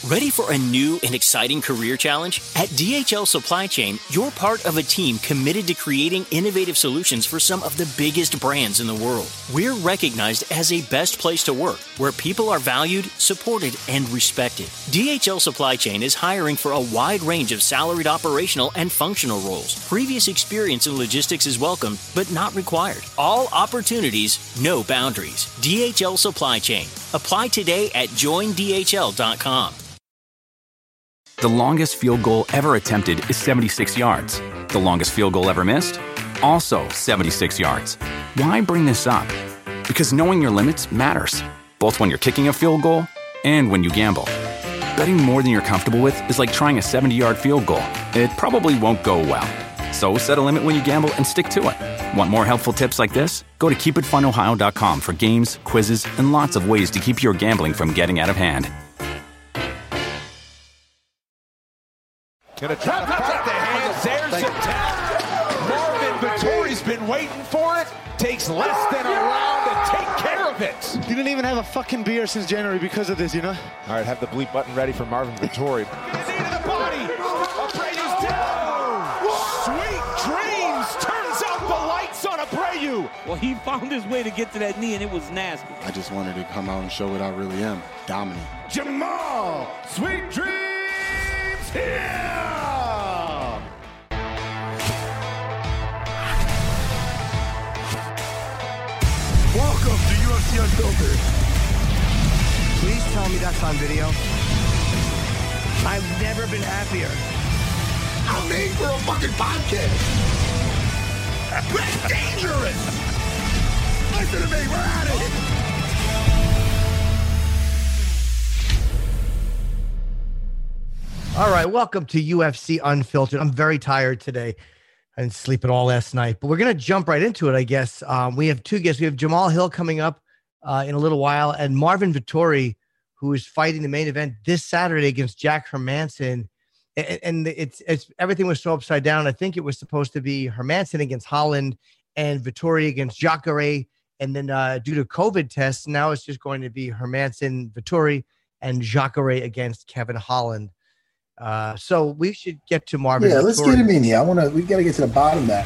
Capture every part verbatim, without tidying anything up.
Ready for a new and exciting career challenge? At D H L Supply Chain, you're part of a team committed to creating innovative solutions for some of the biggest brands in the world. We're recognized as a best place to work, where people are valued, supported, and respected. D H L Supply Chain is hiring for a wide range of salaried operational and functional roles. Previous experience in logistics is welcome, but not required. All opportunities, no boundaries. D H L Supply Chain. Apply today at join D H L dot com. The longest field goal ever attempted is seventy-six yards. The longest field goal ever missed? Also seventy-six yards. Why bring this up? Because knowing your limits matters, both when you're kicking a field goal and when you gamble. Betting more than you're comfortable with is like trying a seventy-yard field goal. It probably won't go well. So set a limit when you gamble and stick to it. Want more helpful tips like this? Go to keep it fun ohio dot com for games, quizzes, and lots of ways to keep your gambling from getting out of hand. Gonna try to fight the hands. There's the tap. Marvin Vettori's been waiting for it. Takes less than a round to take care of it. Didn't even have a fucking beer since January because of this, you know? All right, have the bleep button ready for Marvin Vettori. Knee to the body. Abreu's down. Sweet dreams. Turns out the lights on Abreu. Well, he found his way to get to that knee, and it was nasty. I just wanted to come out and show what I really am. Dominant. Jamal. Sweet dreams here. Welcome to U F C Unfiltered. Please tell me that's on video. I've never been happier. I'm made for a fucking podcast. That's dangerous. Listen to me, we're at it. All right, welcome to U F C Unfiltered. I'm very tired today. I didn't sleep at all last night, but we're going to jump right into it, I guess. Um, we have two guests. We have Jamal Hill coming up uh, in a little while, and Marvin Vettori, who is fighting the main event this Saturday against Jack Hermansson. And, and it's it's everything was so upside down. I think it was supposed to be Hermansson against Holland and Vettori against Jacare. And then uh, due to COVID tests, now it's just going to be Hermansson, Vettori, and Jacare against Kevin Holland. Uh, so we should get to Marvin. Yeah, Vettori. Let's get him in here. I want to. We've got to get to the bottom of that.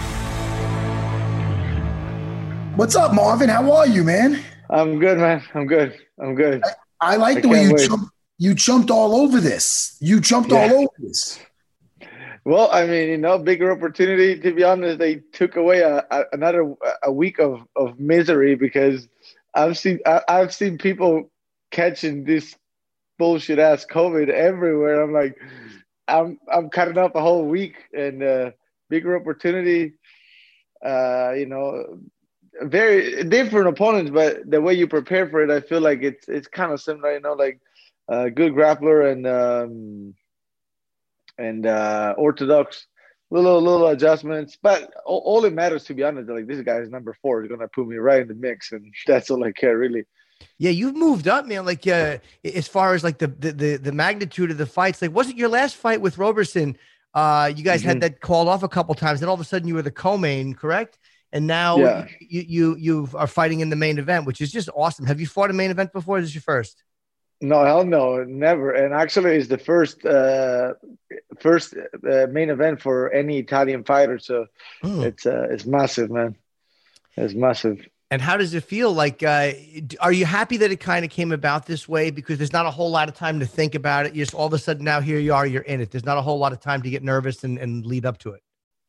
What's up, Marvin? How are you, man? I'm good, man. I'm good. I'm good. I, I like I the way you jumped. You jumped all over this. You jumped yeah. all over this. Well, I mean, you know, bigger opportunity. To be honest, they took away a, a, another a week of, of misery because I've seen I, I've seen people catching this bullshit ass COVID everywhere. I'm like, I'm I'm cutting up a whole week and uh, bigger opportunity. Uh, you know, very different opponents, but the way you prepare for it, I feel like it's it's kind of similar. You know, like a uh, good grappler and um, and uh, orthodox, little little adjustments. But all, all that matters, to be honest, like this guy is number four. He's gonna put me right in the mix, and that's all I care really. Yeah, you've moved up, man. Like, uh, as far as like the, the the the magnitude of the fights, like, wasn't your last fight with Roberson? Uh, you guys mm-hmm. had that called off a couple times, and all of a sudden you were the co-main, correct? And now yeah. you, you you are fighting in the main event, which is just awesome. Have you fought a main event before? Or is this your first? No, hell no, never. And actually, it's the first uh, first uh, main event for any Italian fighter. So oh. it's uh, it's massive, man. It's massive. And how does it feel? Like, uh, are you happy that it kind of came about this way? Because there's not a whole lot of time to think about it. You just all of a sudden now here you are, you're in it. There's not a whole lot of time to get nervous and, and lead up to it.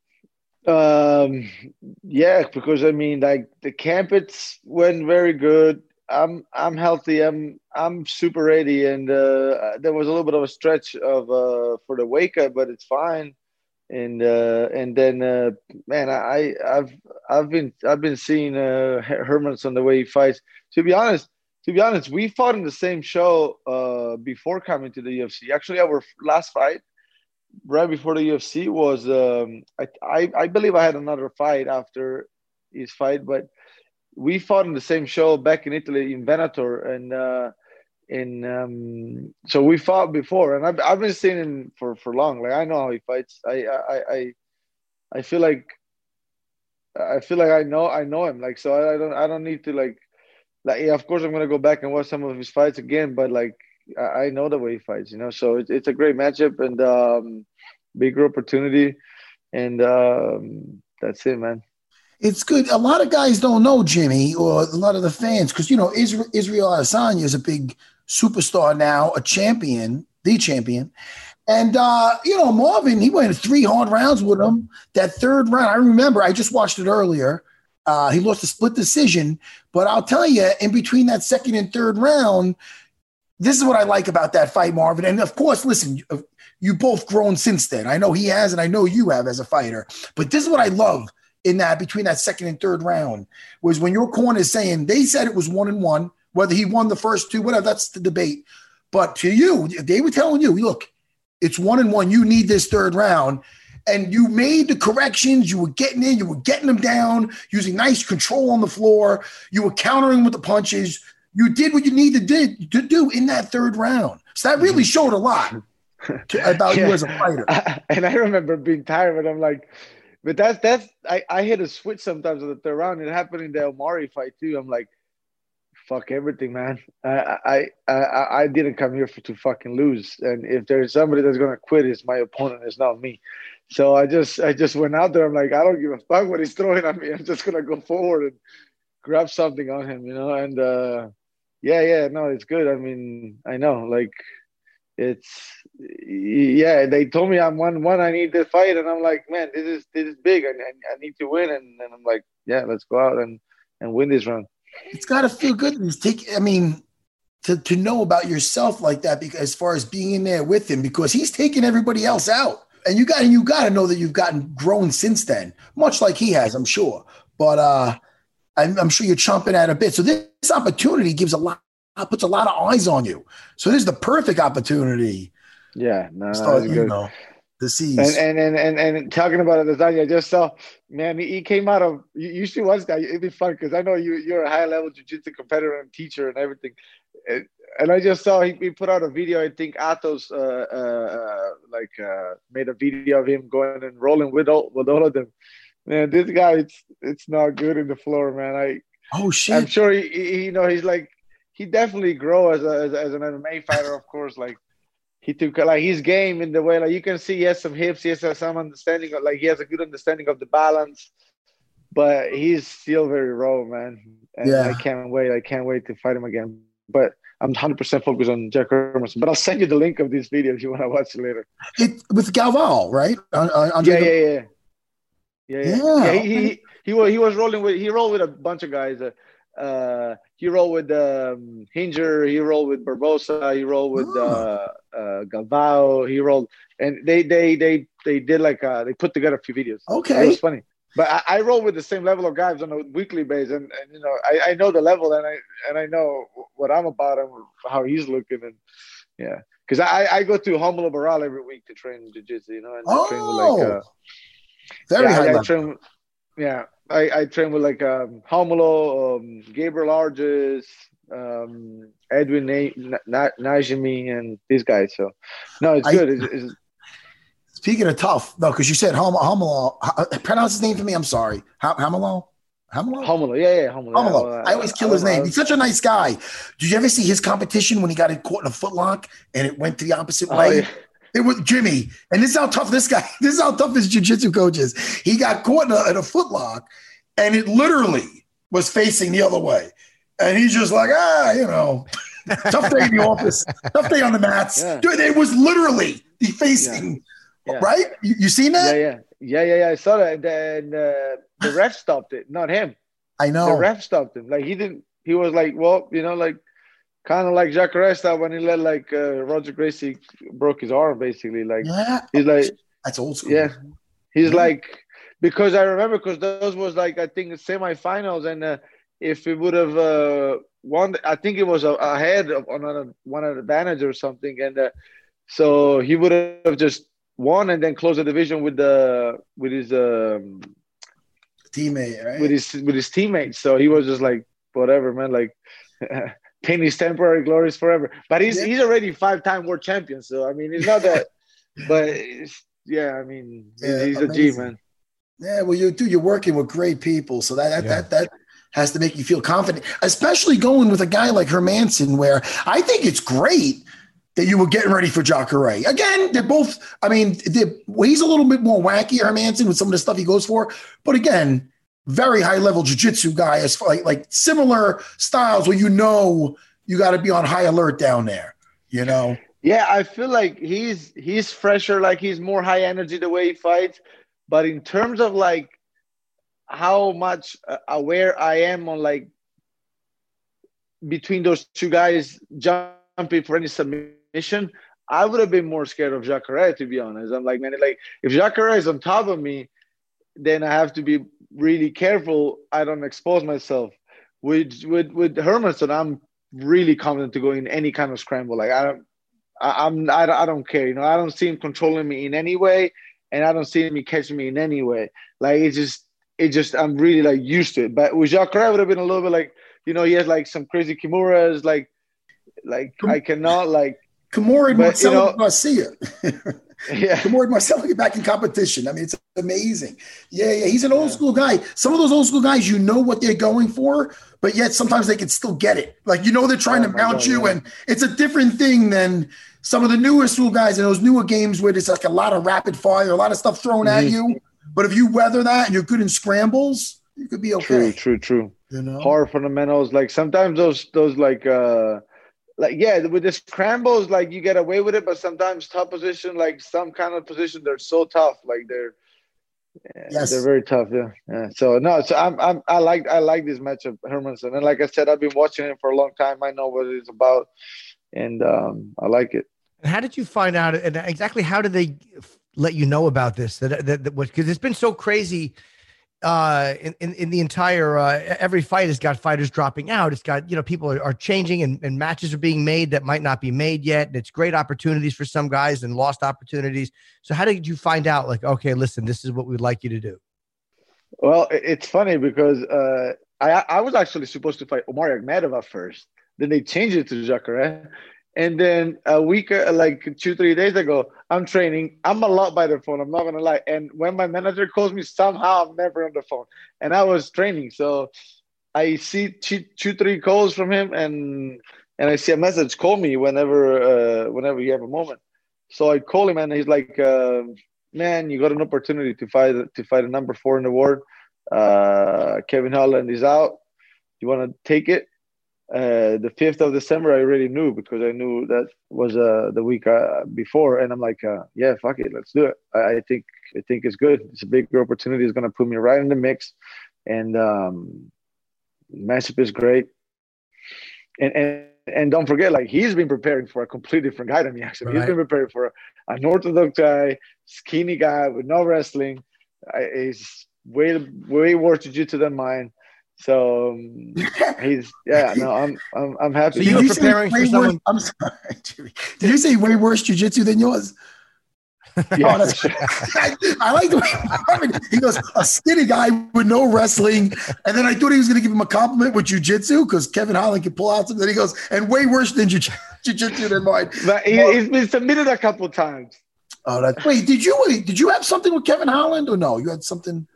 Um, yeah, because I mean, like the camp, it's went very good. I'm I'm healthy. I'm I'm super ready, and uh, there was a little bit of a stretch of uh, for the wake up, but it's fine. And uh, and then uh, man, I I've I've been I've been seeing uh, Hermansson the way he fights. To be honest, to be honest, we fought in the same show uh, before coming to the U F C. Actually, our last fight right before the U F C was um, I, I I believe I had another fight after his fight, but we fought in the same show back in Italy in Venator, and uh, in um, so we fought before, and I've I've been seeing him for, for long. Like I know how he fights. I I I I feel like I feel like I know I know him. Like so, I don't I don't need to like like yeah. Of course, I'm gonna go back and watch some of his fights again, but like I, I know the way he fights, you know. So it's it's a great matchup and um, bigger opportunity, and um, that's it, man. It's good. A lot of guys don't know Jimmy, or a lot of the fans, because you know Israel, Israel Adesanya is a big superstar now, a champion, the champion. And, uh, you know, Marvin, he went three hard rounds with him. That third round, I remember, I just watched it earlier. Uh, he lost a split decision. But I'll tell you, in between that second and third round, this is what I like about that fight, Marvin. And, of course, listen, you both grown since then. I know he has, and I know you have as a fighter. But this is what I love in that between that second and third round, was when your corner is saying they said it was one and one, whether he won the first two, whatever, that's the debate. But to you, they were telling you, look, it's one and one. You need this third round. And you made the corrections. You were getting in. You were getting them down, using nice control on the floor. You were countering with the punches. You did what you needed to, to do in that third round. So that really showed a lot to, about yeah. you as a fighter. I, and I remember being tired, but I'm like, but that's, that's I, I hit a switch sometimes in the third round. It happened in the Omari fight too. I'm like, fuck everything, man. I, I I I didn't come here for to fucking lose. And if there's somebody that's gonna quit, it's my opponent. It's not me. So I just I just went out there. I'm like, I don't give a fuck what he's throwing at me. I'm just gonna go forward and grab something on him, you know. And uh, yeah, yeah, no, it's good. I mean, I know, like, it's yeah. They told me I'm one one. I need this fight, and I'm like, man, this is this is big. I I, I need to win. And, and I'm like, yeah, let's go out and and win this round. It's got to feel good. Take, I mean, to, to know about yourself like that, because as far as being in there with him, because he's taking everybody else out, and you got you got to know that you've gotten grown since then, much like he has, I'm sure. But uh, I'm, I'm sure you're chomping at a bit. So this, this opportunity gives a lot, puts a lot of eyes on you. So this is the perfect opportunity. Yeah, no, start, no, you good. know, the seas. And, and and and and talking about Adesanya, I just saw, man, he came out of. You, you should watch that. It'd be fun because I know you you're a high level jiu-jitsu competitor and teacher and everything. And, and I just saw he, he put out a video. I think Atos uh, uh, like uh, made a video of him going and rolling with all with all of them. Man, this guy, it's it's not good in the floor, man. I oh shit. I'm sure he, he you know he's like he definitely grow as a as, as an M M A fighter, of course, like. He took like his game in the way, like you can see he has some hips, he has some understanding of, like he has a good understanding of the balance, but he's still very raw, man. And yeah. I can't wait. I can't wait to fight him again. But I'm one hundred percent focused on Jack Hermanson. But I'll send you the link of this video if you want to watch it later. It, with Galval, right? On, on yeah, yeah, yeah, yeah, yeah, yeah. yeah he, he he was he was rolling with he rolled with a bunch of guys. Uh, uh, he rolled with um, Hinger. He rolled with Barbosa. He rolled with oh. uh, uh, Galvao. He rolled, and they they they they did like uh, they put together a few videos. Okay, it was funny. But I, I roll with the same level of guys on a weekly basis, and, and you know I, I know the level, and I and I know what I'm about and how he's looking, and yeah, because I I go to Humble Barral every week to train jiu-jitsu, you know, and oh, I train with like uh, very yeah, high I, level. I train, yeah. I, I train with like um, Homolo, um, Gabriel Arges, um, Edwin Na- Na- Najimi, and these guys. So, no, it's I, good. It's, it's, speaking of tough, no, because you said Hom- Homolo. Pronounce his name for me. I'm sorry. Homolo? Homolo? Homolo. Yeah, yeah, Homolo. Homolo. Yeah, I always kill his name. He's such a nice guy. Did you ever see his competition when he got caught in a footlock and it went to the opposite oh, way? Yeah. It was Jimmy, and this is how tough this guy. This is how tough his jiu-jitsu coach is. He got caught in a, in a footlock, and it literally was facing the other way. And he's just like, ah, you know, tough day in the office, tough day on the mats. Yeah. Dude, it was literally facing, yeah. Yeah. right? You, you seen that? Yeah, yeah, yeah, yeah, yeah. I saw that. And then uh, the ref stopped it, not him. I know. The ref stopped him. Like he didn't. He was like, well, you know, like. Kind of like Jacare Resta when he let like uh, Roger Gracie broke his arm, basically. Like yeah. he's like that's old school. Yeah, he's yeah. like because I remember because those was like I think semifinals, and uh, if he would have uh, won, I think it was uh, ahead of on one advantage or something, and uh, so he would have just won and then closed the division with the with his um, teammate, right? With his with his teammates. So he was just like whatever, man, like. Pain is temporary, glory is forever. But he's yeah. he's already five-time world champion. So I mean, it's not that. But it's, yeah, I mean, yeah, he's amazing. A G man. Yeah, well, you do. You're working with great people, so that that, yeah. that that has to make you feel confident, especially going with a guy like Hermansson, where I think it's great that you were getting ready for Jacare. Again, they're both, I mean, well, he's a little bit more wacky, Hermansson, with some of the stuff he goes for. But again, very high-level jiu-jitsu guy, as like, like similar styles where you know you got to be on high alert down there, you know? Yeah, I feel like he's he's fresher, like he's more high energy the way he fights. But in terms of like how much aware I am on like between those two guys jumping for any submission, I would have been more scared of Jacare, to be honest. I'm like, man, like if Jacare is on top of me, then I have to be really careful I don't expose myself. With with with Hermansson, I'm really confident to go in any kind of scramble. Like I don't, I, I'm I, I don't care. You know, I don't see him controlling me in any way, and I don't see him catching me in any way. Like it's just, it just I'm really like used to it. But with Jacare, I would have been a little bit like, you know, he has like some crazy kimuras, like like I cannot like Kimura and Marcelo you know, Garcia. Yeah. Kimura and Marcelo get back in competition. I mean, it's amazing. Yeah, yeah. He's an old school guy. Some of those old school guys, you know what they're going for, but yet sometimes they can still get it. Like, you know, they're trying oh to mount God, you, yeah. and it's a different thing than some of the newer school guys in those newer games where there's like a lot of rapid fire, a lot of stuff thrown mm-hmm. at you. But if you weather that and you're good in scrambles, you could be okay. True, true, true. You know? Hard fundamentals. Like sometimes those those like uh like yeah, with the scrambles, like you get away with it, but sometimes tough position, like some kind of position, they're so tough. Like they're yes. they're very tough. Yeah. Yeah. So no, so I'm I'm I like I like this matchup, Hermansson. And like I said, I've been watching him for a long time. I know what it's about, and um I like it. And how did you find out? And exactly how did they let you know about this? That that, that because it's been so crazy. Uh, in, in, in the entire, uh, every fight has got fighters dropping out. It's got, you know, people are, are changing and, and matches are being made that might not be made yet. And it's great opportunities for some guys and lost opportunities. So how did you find out, like, okay, listen, this is what we'd like you to do? Well, it's funny because uh, I, I was actually supposed to fight Omar Akhmedov at first. Then they changed it to Jacare. And then a week, like two, three days ago, I'm training. I'm a lot by the phone. I'm not going to lie. And when my manager calls me, somehow I'm never on the phone. And I was training. So I see two, two three calls from him. And and I see a message, call me whenever uh, whenever you have a moment. So I call him and he's like, uh, man, you got an opportunity to fight to fight a number four in the world. Uh, Kevin Holland is out. You want to take it? Uh, the fifth of December, I already knew because I knew that was uh, the week uh, before, and I'm like, uh, yeah, fuck it, let's do it. I, I think I think it's good. It's a bigger opportunity. It's gonna put me right in the mix, and um, matchup is great. And and and don't forget, like he's been preparing for a completely different guy than me. Actually, right. He's been preparing for an orthodox guy, skinny guy with no wrestling. I, he's way way more jiu-jitsu than mine. So um, he's yeah no I'm I'm I'm happy. So you were preparing for someone. Worse, I'm sorry, Jimmy. Did you say way worse jiu-jitsu than yours? Yeah, oh, that's, sure. I, I like the way I mean, he goes a skinny guy with no wrestling, and then I thought he was going to give him a compliment with jiu-jitsu because Kevin Holland can pull out something. Then he goes and way worse than jiu- jiu-jitsu than mine. But he, well, he's been submitted a couple times. Oh, that wait. Did you wait? Did you have something with Kevin Holland or no? You had something.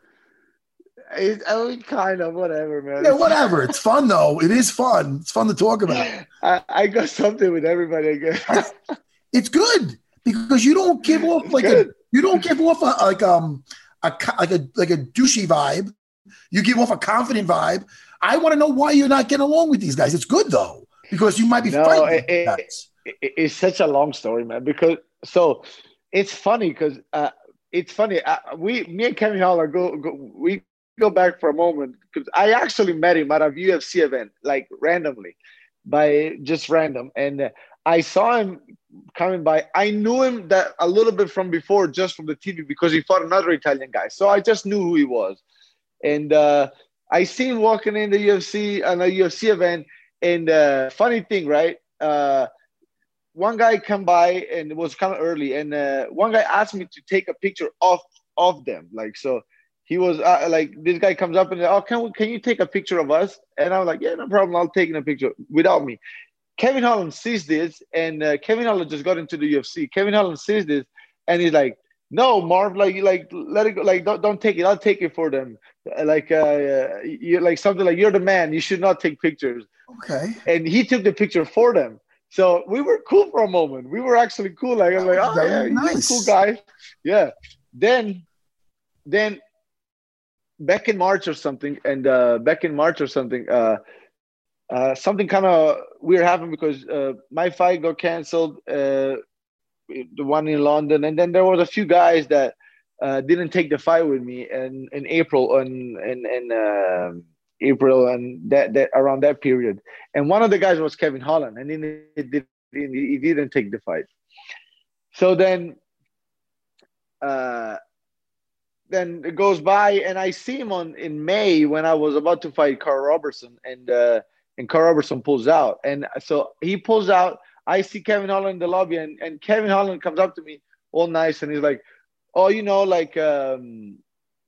It, I mean, kind of, whatever, man. Yeah, whatever. It's fun, though. It is fun. It's fun to talk about. I, I got something with everybody, I guess. It's good because you don't give off like a you don't give off a like um a like a like a douchey vibe. You give off a confident vibe. I want to know why you're not getting along with these guys. It's good though because you might be no, fighting. It, it, it, it's such a long story, man. Because so it's funny because uh, it's funny. Uh, we, me and Kevin Holland go, go we. go back for a moment because I actually met him at a U F C event, like randomly, by just random, and uh, I saw him coming by. I knew him that a little bit from before, just from the T V, because he fought another Italian guy. So I just knew who he was, and uh, I seen him walking in the U F C on a U F C event. And uh, funny thing, right? Uh, one guy come by and it was kind of early, and uh, one guy asked me to take a picture of of them, like so. He was uh, like, this guy comes up and oh, can we, can you take a picture of us? And I was like, yeah, no problem. I'll take a picture without me. Kevin Holland sees this, and uh, Kevin Holland just got into the U F C. Kevin Holland sees this, and he's like, No, Marv, like like let it go. Like don't don't take it. I'll take it for them. Like uh, you like something like you're the man. You should not take pictures. Okay. And he took the picture for them. So we were cool for a moment. We were actually cool. Like I'm like, oh yeah, nice. he's a cool guy. Yeah. Then, then back in March or something, and uh, back in March or something, uh, uh, something kind of weird happened because uh, my fight got canceled. Uh, the one in London, and then there was a few guys that uh, didn't take the fight with me, and in April and in in uh, April and that that around that period, and one of the guys was Kevin Holland, and then he didn't he didn't take the fight. So then, uh, then it goes by, and I see him on in May when I was about to fight Carl Robertson, and uh, and Carl Robertson pulls out, and so he pulls out. I see Kevin Holland in the lobby, and, and Kevin Holland comes up to me all nice, and he's like, oh, you know, like, um,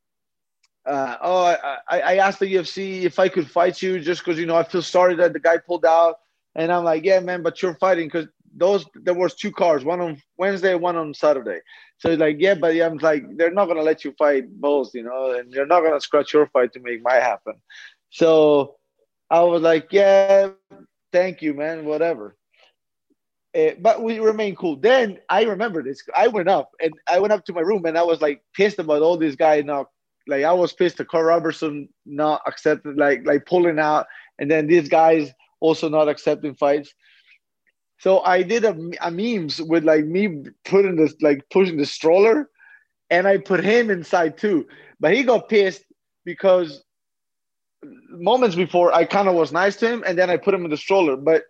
uh, oh, I, I asked the U F C if I could fight you just because, you know, I feel sorry that the guy pulled out. And I'm like, yeah, man, but you're fighting because those there was two cars, one on Wednesday, one on Saturday. So he's like, yeah, but I'm like, they're not going to let you fight both, you know, and you're not going to scratch your fight to make mine happen. So I was like, yeah, thank you, man, whatever. Uh, but we remain cool. Then I remember this. I went up and I went up to my room and I was like pissed about all these guys not like I was pissed that Carl Robertson not accepted like like pulling out, and then these guys also not accepting fights. So I did a, a memes with like me putting this like pushing the stroller, and I put him inside too. But he got pissed because moments before I kind of was nice to him, and then I put him in the stroller, but.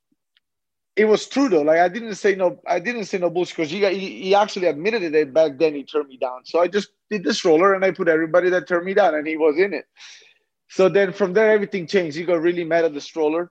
It was true though. Like I didn't say no. I didn't say no bullshit because he, he he actually admitted it that back then he turned me down. So I just did the stroller and I put everybody that turned me down, and he was in it. So then from there everything changed. He got really mad at the stroller,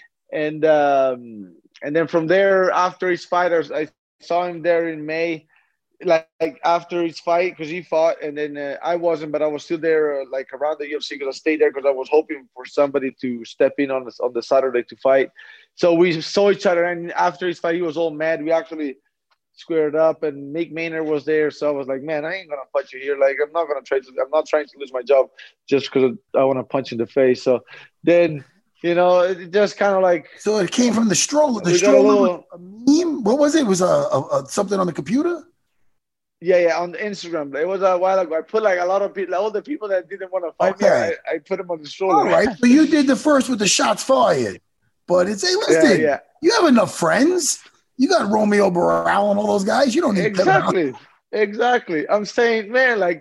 and um, and then from there after his fight, I saw him there in May, like, like after his fight because he fought, and then uh, I wasn't, but I was still there uh, like around the U F C because I stayed there because I was hoping for somebody to step in on the, on the Saturday to fight. So we saw each other, and after his fight, he was all mad. We actually squared up, and Mick Maynard was there. So I was like, man, I ain't gonna punch you here. Like I'm not gonna try to. I'm not trying to lose my job just because I want to punch in the face. So then, you know, it just kind of like. So it came from the stroller. The stroller, little, a meme. What was it? It was a, a, a something on the computer. Yeah, yeah, on Instagram. It was a while ago. I put like a lot of people, all the people that didn't want to fight okay. me. I, I put them on the stroller. All right, so you did the first with the shots fired. But it's, hey, listen, yeah, yeah. you have enough friends. You got Romeo Barral and all those guys. You don't need exactly, exactly. I'm saying, man, like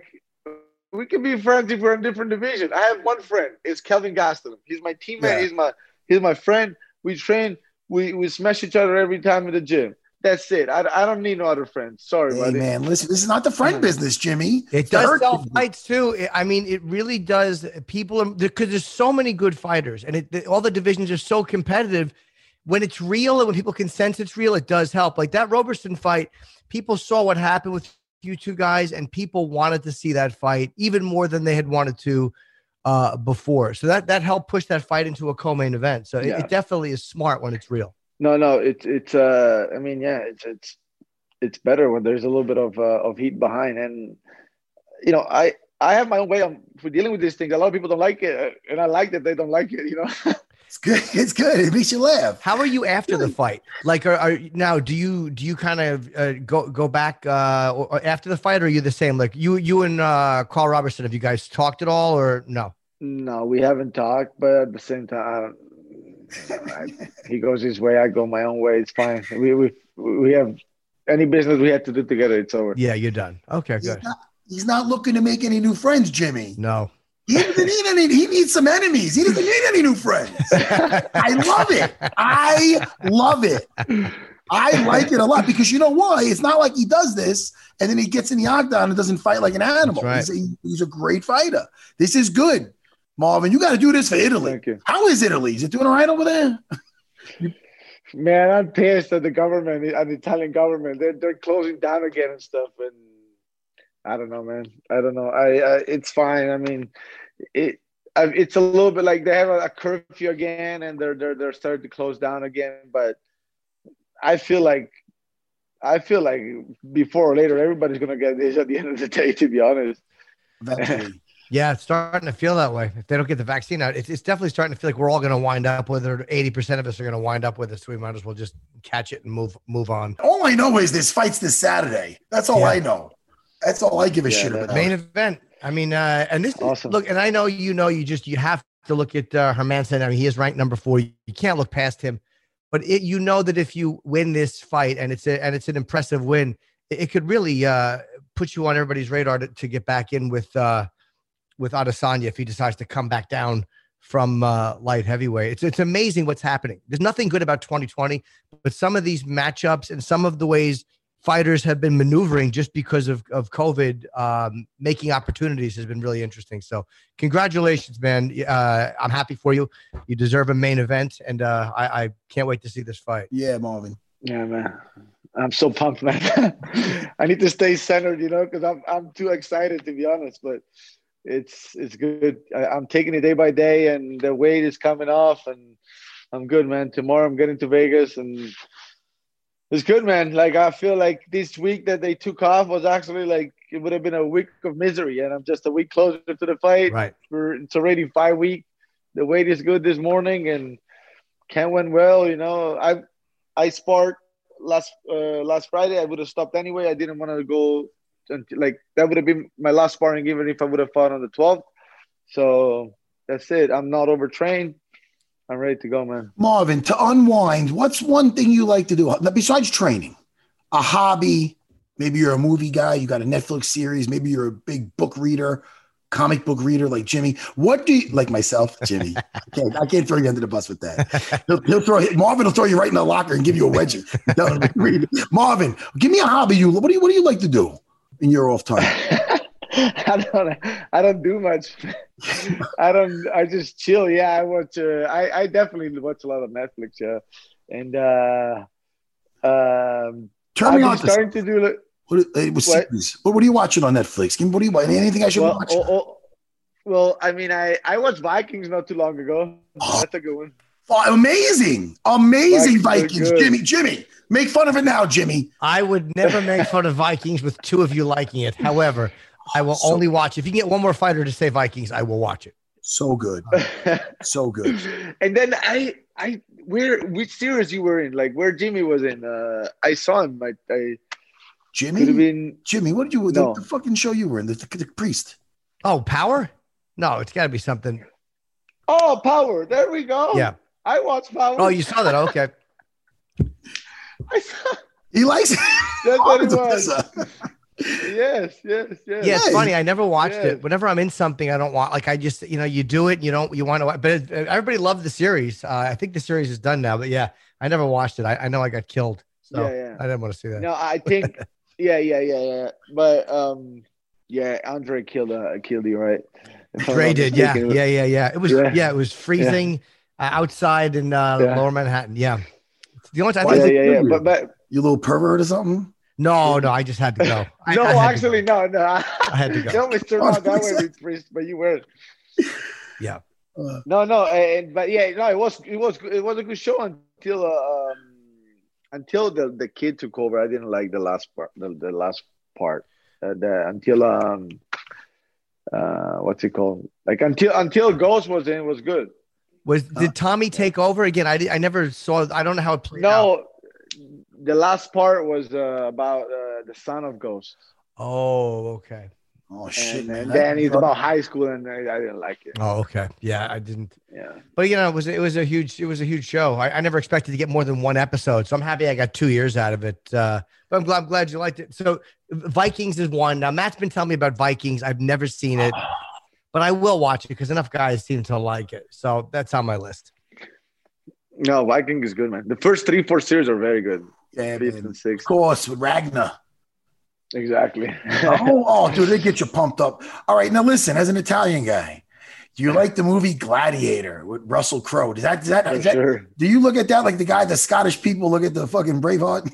we can be friends if we're in different division. I have one friend. It's Kelvin Gastelum. He's my teammate. Yeah. He's my he's my friend. We train. We we smash each other every time in the gym. That's it. I, I don't need no other friends. Sorry, hey, buddy. man, listen, this is not the friend business, Jimmy. It does sell fights too. I mean, it really does. People, because there's so many good fighters, and it, all the divisions are so competitive. When it's real and when people can sense it's real, it does help. Like that Robertson fight, people saw what happened with you two guys, and people wanted to see that fight even more than they had wanted to uh, before. So that that helped push that fight into a co-main event. So yeah. it, it definitely is smart when it's real. No, no, it's it's. Uh, I mean, yeah, it's it's it's better when there's a little bit of uh, of heat behind, and you know, I I have my own way of for dealing with these things. A lot of people don't like it, and I like that they don't like it. You know, it's good. It's good. It makes you laugh. How are you after the fight? Like, are, are now? Do you do you kind of uh, go go back uh, or after the fight, or are you the same? Like you you and uh, Carl Robertson, have you guys talked at all, or no? No, we haven't talked, but at the same time. I don't, I, he goes his way, I go my own way. It's fine. We we we have any business we had to do together. It's over. Yeah, you're done. Okay, he's good. Not, he's not looking to make any new friends, Jimmy. No, he doesn't need any. He needs some enemies. He doesn't need any new friends. I love it. I love it. I like it a lot because you know why? It's not like he does this and then he gets in the octagon and doesn't fight like an animal. Right. He's, a, he's a great fighter. This is good. Marvin, you got to do this for Italy. Thank you. How is Italy? Is it doing all right over there? Man, I'm pissed at the government, at the Italian government. They're they're closing down again and stuff. And I don't know, man. I don't know. I, I it's fine. I mean, it it's a little bit like they have a, a curfew again, and they're they're they're starting to close down again. But I feel like I feel like before or later, everybody's gonna get this at the end of the day. To be honest. Eventually. Yeah, it's starting to feel that way. If they don't get the vaccine out, it's, it's definitely starting to feel like we're all going to wind up with it. eighty percent of us are going to wind up with it. So we might as well just catch it and move move on. All I know is this fight's this Saturday. That's all Yeah. I know. That's all I give a Yeah, shit that- about. Main event. I mean, uh, and this Awesome. look, and I know you know you just you have to look at uh, Hermanson. I mean, he is ranked number four. You can't look past him, but it, you know that if you win this fight and it's a, and it's an impressive win, it, it could really uh, put you on everybody's radar to, to get back in with. Uh, with Adesanya if he decides to come back down from uh, light heavyweight. It's it's amazing what's happening. There's nothing good about twenty twenty, but some of these matchups and some of the ways fighters have been maneuvering just because of, of COVID, um, making opportunities has been really interesting. So congratulations, man. Uh, I'm happy for you. You deserve a main event, and uh, I, I can't wait to see this fight. Yeah, Marvin. Yeah, man. I'm so pumped, man. I need to stay centered, you know, because I'm I'm too excited to be honest, but it's it's good. I, I'm taking it day by day, and the weight is coming off, and I'm good, man. Tomorrow I'm getting to Vegas, and it's good, man. Like I feel like this week that they took off was actually like it would have been a week of misery, and I'm just a week closer to the fight. Right. For, it's already five weeks. The weight is good this morning, and Ken went well. You know, I I sparred last uh, last Friday. I would have stopped anyway. I didn't want to go. Until, like that would have been my last sparring even if I would have fought on the twelfth. So that's it. I'm not overtrained. I'm ready to go, man. Marvin, to unwind, what's one thing you like to do besides training? A hobby? Maybe you're a movie guy. You got a Netflix series. Maybe you're a big book reader, comic book reader like Jimmy. What do you like myself, Jimmy? I can't, I can't throw you under the bus with that. He'll, he'll throw Marvin will throw you right in the locker and give you a wedgie. Marvin, give me a hobby. You what do you what do you like to do in your off time? I don't. I don't do much. I don't. I just chill. Yeah, I watch. Uh, I I definitely watch a lot of Netflix. Yeah, and uh, um, Turn me I've on been to starting to do. Like, what, it was what? series. What, what are you watching on Netflix? Give me- What are you watching? Anything I should well, watch? oh, oh, well, I mean, I I watched Vikings not too long ago. Oh. That's a good one. Oh, amazing, amazing Vikings are Vikings. good. Jimmy, Jimmy, make fun of it now, Jimmy. I would never make fun of Vikings with two of you liking it. However, I will So- only watch if you can get one more fighter to say Vikings. I will watch it. So good, so good. And then I I where which series you were in? Like where Jimmy was in? Uh, I saw him. I, I could have Jimmy, been. Jimmy, what did you? No. The, the fucking show you were in, the, the, the priest. Oh, Power? No, it's got to be something. Oh, Power! There we go. Yeah. I watched Power. Oh, you saw that? Okay. I saw. He likes it. That's what it Oh, was. it's a- Yes, yes, yes. Yeah, it's Hey. funny. I never watched Yeah. it. Whenever I'm in something, I don't want like I just you know you do it. You don't you want to, but it, everybody loved the series. Uh, I think the series is done now. But yeah, I never watched it. I, I know I got killed, so Yeah, yeah. I didn't want to see that. No, I think. Yeah, yeah, yeah, yeah. But um, yeah, Andre killed. Uh, killed you, right? If I'm Dre not did. Yeah, mistaken. yeah, yeah, yeah. It was yeah, Yeah. it was freezing uh, outside in uh, Yeah. Lower Manhattan. Yeah, it's the only time. Why Yeah, is it yeah, yeah. you? But but You little pervert or something? No, no, I just had to go. I, no, I had to actually, go. no, no. I had to go. No, Mister Not that way, with priest, but you were. Yeah. Uh, No, no, and but yeah, no, it was it was it was a good show until uh, um until the the kid took over. I didn't like the last part, the, the last part, uh, the, until um uh what's it called? Like until until Ghost was in, it was good. Was did Tommy take over again? I did, I never saw. I don't know how it played out. No, the last part was uh, about uh, the son of Ghost, Oh, okay. oh shit, and, man. and That- then it's about high school, and I, I didn't like it. Oh, okay. Yeah, I didn't. Yeah. But you know, it was it was a huge it was a huge show. I, I never expected to get more than one episode, so I'm happy I got two years out of it. Uh, but I'm glad I'm glad you liked it. So Vikings is one. Now Matt's been telling me about Vikings. I've never seen it, but I will watch it because enough guys seem to like it. So that's on my list. No, Viking is good, man. The first three, four series are very good. yeah, Fifth man. and sixth. Of course, with Ragnar. Exactly. oh, oh, dude, they get you pumped up. All right, now listen, as an Italian guy, do you like the movie Gladiator with Russell Crowe? Does that, does that, For is that sure. do you look at that like the guy, the Scottish people look at the fucking Braveheart?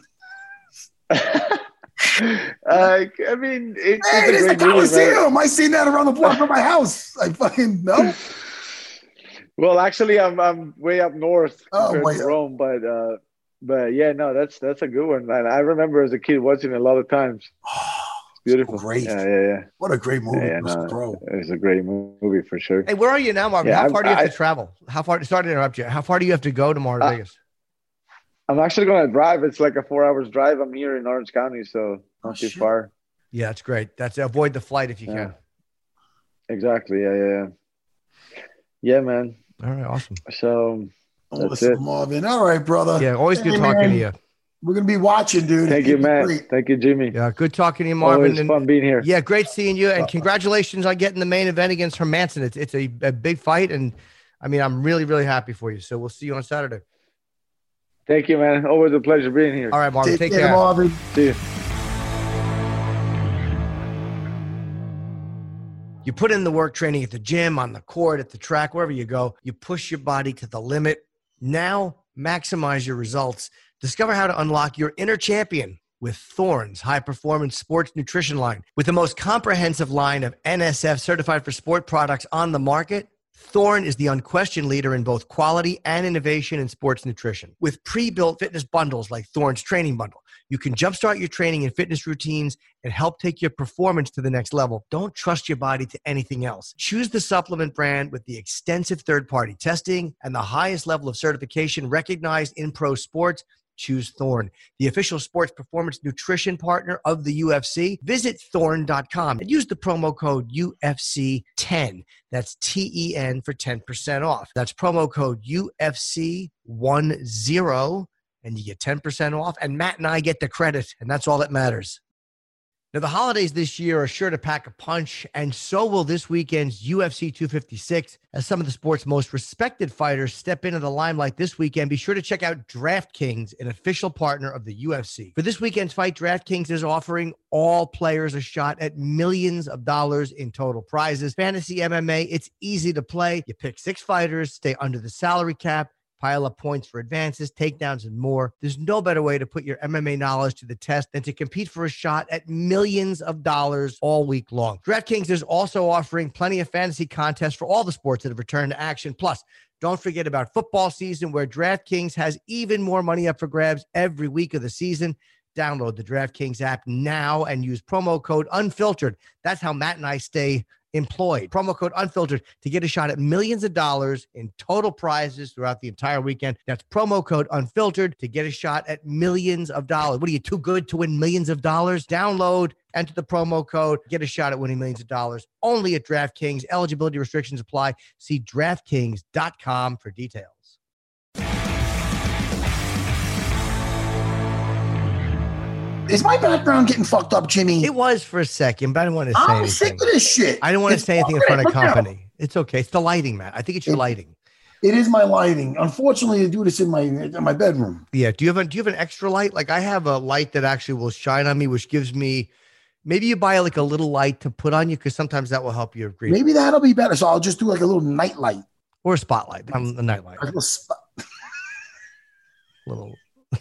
uh, I mean, it, Hey, it's there's a the great movie, man. Coliseum. I seen that around the block from my house. I fucking know. Well, actually, I'm I'm way up north Oh, compared way to up. Rome, but uh, but yeah, no, that's that's a good one, man. I remember as a kid watching it a lot of times. Beautiful. So great. Yeah, yeah, yeah. What a great movie. Yeah, Yeah, no, it's a great movie for sure. Hey, where are you now, Marvin? Yeah, How far I, do you have I, to travel? How far? Sorry to interrupt you. How far do you have to go tomorrow to uh, Vegas? I'm actually going to drive. It's like a four hours drive. I'm here in Orange County, so not oh, too shit. far. Yeah, that's great. That's avoid the flight if you yeah. can. Exactly. Yeah, yeah, yeah. Yeah, man. All right, awesome. So oh, that's listen, it. Marvin. All right, brother. Yeah, always hey, good talking man. to you. We're gonna be watching, dude. Thank you, Matt. Thank you, Jimmy. Yeah, good talking to you, Marvin. Always and, fun being here. Yeah, great seeing you, and congratulations on getting the main event against Hermanson. It's it's a, a big fight, and I mean, I'm really really happy for you. So we'll see you on Saturday. Thank you, man. Always a pleasure being here. All right, Marvin. Take, Take care, care. Marvin. See you. You put in the work training at the gym, on the court, at the track, wherever you go. You push your body to the limit. Now maximize your results. Discover how to unlock your inner champion with Thorne's high-performance sports nutrition line. With the most comprehensive line of N S F certified for sport products on the market, Thorne is the unquestioned leader in both quality and innovation in sports nutrition. With pre-built fitness bundles like Thorne's Training Bundle, you can jumpstart your training and fitness routines and help take your performance to the next level. Don't trust your body to anything else. Choose the supplement brand with the extensive third-party testing and the highest level of certification recognized in pro sports. Choose Thorne, the official sports performance nutrition partner of the U F C. Visit thorne dot com and use the promo code U F C ten. That's T E N for ten percent off. That's promo code U F C ten, and you get ten percent off. And Matt and I get the credit, and that's all that matters. Now, the holidays this year are sure to pack a punch, and so will this weekend's U F C two fifty-six. As some of the sport's most respected fighters step into the limelight this weekend, be sure to check out DraftKings, an official partner of the U F C. For this weekend's fight, DraftKings is offering all players a shot at millions of dollars in total prizes. Fantasy M M A, it's easy to play. You pick six fighters, stay under the salary cap, pile up points for advances, takedowns, and more. There's no better way to put your M M A knowledge to the test than to compete for a shot at millions of dollars all week long. DraftKings is also offering plenty of fantasy contests for all the sports that have returned to action. Plus, don't forget about football season, where DraftKings has even more money up for grabs every week of the season. Download the DraftKings app now and use promo code UNFILTERED. That's how Matt and I stay employed. Promo code UNFILTERED to get a shot at millions of dollars in total prizes throughout the entire weekend. That's promo code UNFILTERED to get a shot at millions of dollars. What are you, too good to win millions of dollars? Download, enter the promo code, get a shot at winning millions of dollars. Only at DraftKings. Eligibility restrictions apply. See DraftKings dot com for details. Is my background getting fucked up, Jimmy? It was for a second, but I didn't want to say I'm anything. sick of this shit. I didn't want It's to say anything in all front of right. Look company. out. It's okay. It's the lighting, Matt. I think it's your It- lighting. It is my lighting. Unfortunately, I do this in my in my bedroom. Yeah. Do you have a do you have an extra light? Like I have a light that actually will shine on me, which gives me. Maybe you buy like a little light to put on you, because sometimes that will help you breathe. Maybe that'll be better. So I'll just do like a little night light. Or a spotlight. Um, a night light. A little spot. Little.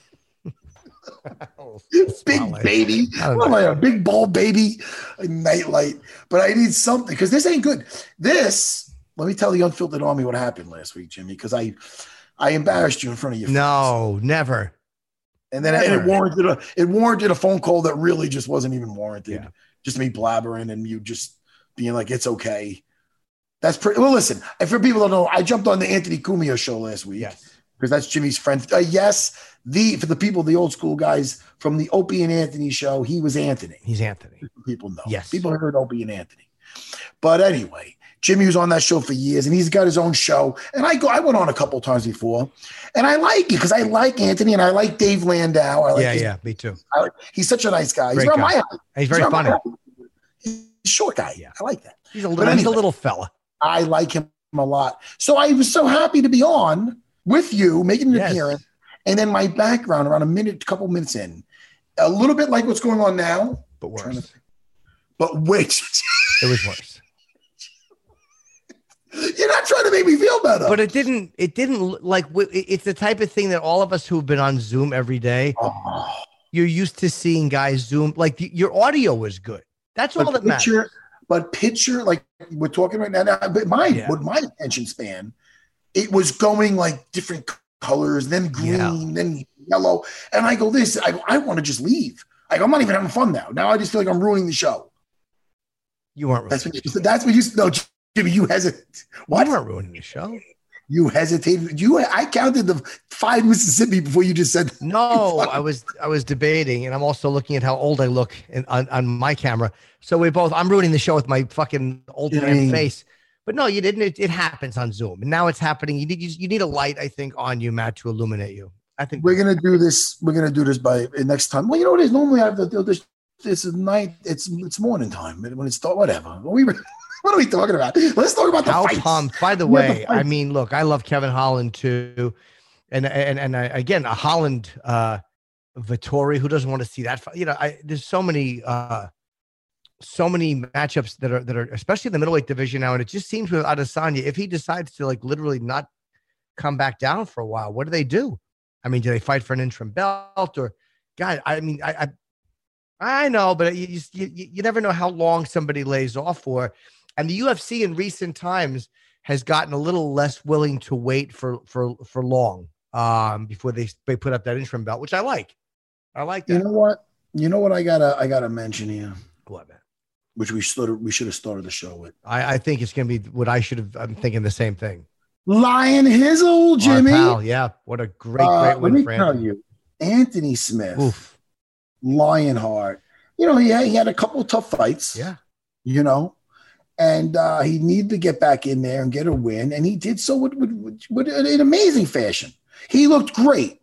Big Spotlight. baby. I don't What am know. I, a big ball baby? A night light. But I need something, because this ain't good. This, let me tell the Unfiltered Army what happened last week, Jimmy, because I I embarrassed you in front of your No, never. And then and it Never. warranted a it warranted a phone call that really just wasn't even warranted. Yeah. Just me blabbering and you just being like, it's okay. That's pretty well. Listen, and for people that don't know, I jumped on the Anthony Cumia show last week. Yes. Because that's Jimmy's friend. Uh, yes, the for the people, the old school guys from the Opie and Anthony show, he was Anthony. He's Anthony. People know. Yes. People heard Opie and Anthony. But anyway, Jimmy was on that show for years, and he's got his own show. And I go, I went on a couple times before, and I like it because I like Anthony and I like Dave Landau. I like Yeah, his, yeah, me too. I like, he's such a nice guy. He's Great not guy. my height. He's very not my funny. height. He's a short guy. Yeah. I like that. He's a little, But he's a anyway. little fella. I like him a lot. So I was so happy to be on with you, making an Yes. appearance. And then my background around a minute, couple minutes in, a little bit like what's going on now, But Trying worse. to- but wait, It was worse. you're not trying to make me feel better. But it didn't, it didn't look like, it- it's the type of thing that all of us who've been on Zoom every day, Oh, you're used to seeing guys Zoom, like the, your audio was good. That's all but that matters. picture, but picture, like we're talking right now, now but my Yeah. with my attention span, it was going like different colors, then green, Yeah. then yellow. And I go, this, I, I want to just leave. Like, I'm not even having fun now. Now I just feel like I'm ruining the show. You weren't. That's what you, that's what you, no, Jimmy, you hesitate. What? You weren't ruining the show. You hesitated. You, I counted the five Mississippi before you just said. No, I was, I was debating, and I'm also looking at how old I look in, on, on my camera. So we both, I'm ruining the show with my fucking old man Jimmy. face. But no, you didn't. It, it happens on Zoom, and now it's happening. You need you, you need a light, I think, on you, Matt, to illuminate you. I think We're gonna do this. We're gonna do this by next time. Well, you know what it is. Normally, I have to do this. This is night. It's it's morning time when it's whatever. What, we, what are we talking about? Let's talk about the how fights. pumped. By the We have way, the fights. I mean, look, I love Kevin Holland too, and and and I, again, a Holland, uh, Vettori. Who doesn't want to see that fight? You know, I there's so many. Uh, so many matchups that are that are especially in the middleweight division now, and it just seems with Adesanya, if he decides to like literally not come back down for a while, what do they do? I mean, do they fight for an interim belt or God? I mean, I I, I know, but you, you you never know how long somebody lays off for, and the U F C in recent times has gotten a little less willing to wait for for for long um, before they they put up that interim belt, which I like. I like that. You know what? You know what? I gotta I gotta mention here. What, man? Which we should we should have started the show with. I, I think it's going to be what I should have. I'm thinking the same thing. Lion Hizzle, Jimmy. Our pal, yeah, what a great, Uh, great let win me for tell Anthony. you, Anthony Smith, Oof. Lionheart. You know, he had, he had a couple of tough fights. Yeah. You know, and uh, he needed to get back in there and get a win, and he did so with, with, with, with an amazing fashion. He looked great,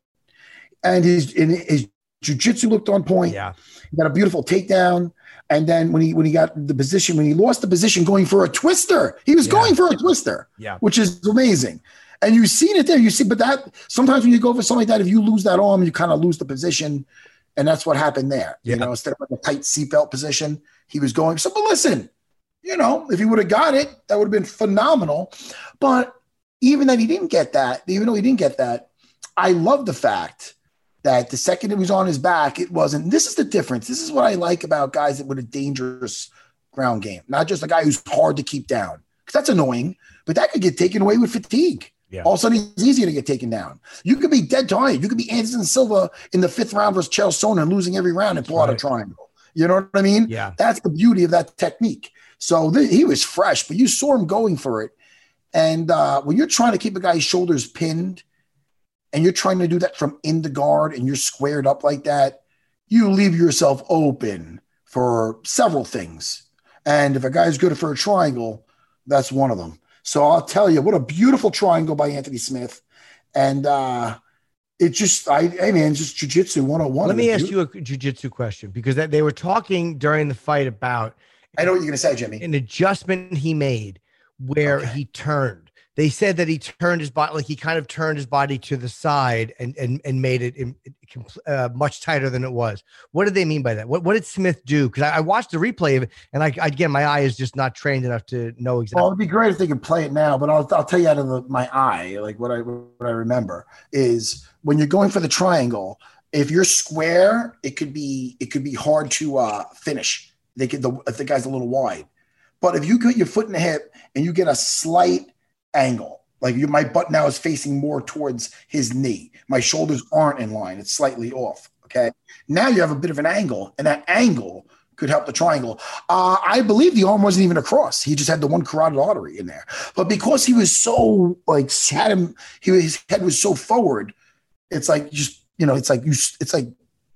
and his in his jiu-jitsu looked on point. Yeah. He got a beautiful takedown. And then when he when he got the position, when he lost the position going for a twister, he was Yeah. going for a twister, Yeah. which is amazing. And you've seen it there. You see, but that sometimes when you go for something like that, if you lose that arm, you kind of lose the position. And that's what happened there. Yeah. You know, instead of like a tight seatbelt position, he was going. So, but listen, you know, if he would have got it, that would have been phenomenal. But even that he didn't get that, even though he didn't get that, I love the fact that the second it was on his back, it wasn't. This is the difference. This is what I like about guys that with a dangerous ground game, not just a guy who's hard to keep down. Because that's annoying, but that could get taken away with fatigue. Yeah. All of a sudden, it's easier to get taken down. You could be dead tired. You could be Anderson Silva in the fifth round versus Chael Sonnen losing every round and pull out a right. triangle. You know what I mean? Yeah. That's the beauty of that technique. So th- he was fresh, but you saw him going for it. And uh, when you're trying to keep a guy's shoulders pinned, and you're trying to do that from in the guard and you're squared up like that, you leave yourself open for several things. And if a guy's good for a triangle, that's one of them. So I'll tell you, what a beautiful triangle by Anthony Smith. And uh, it just, I, hey man, just jiu-jitsu one oh one. Let me ask you a jiu-jitsu question, because that they were talking during the fight about I know what you're going to say, Jimmy. an adjustment he made where Okay. he turned. They said that he turned his body, like he kind of turned his body to the side and and and made it in, uh, much tighter than it was. What did they mean by that? What what did Smith do? Because I, I watched the replay of it, and I again, my eye is just not trained enough to know exactly. Well, it'd be great if they could play it now, but I'll, I'll tell you out of the, my eye, like what I what I remember is when you're going for the triangle, if you're square, it could be it could be hard to uh, finish. They could the if the guy's a little wide, but if you put your foot in the hip and you get a slight angle, like you, my butt now is facing more towards his knee, my shoulders aren't in line; it's slightly off. Okay, now you have a bit of an angle, and that angle could help the triangle. Uh, I believe the arm wasn't even across; he just had the one carotid artery in there. But because he was so like had him, he his head was so forward. It's like just you know, it's like you, it's like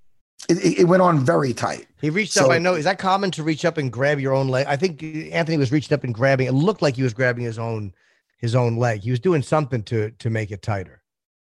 it, it went on very tight. He reached So- up. I know. Is that common to reach up and grab your own leg? I think Anthony was reaching up and grabbing. It looked like he was grabbing his own his own leg. He was doing something to to make it tighter.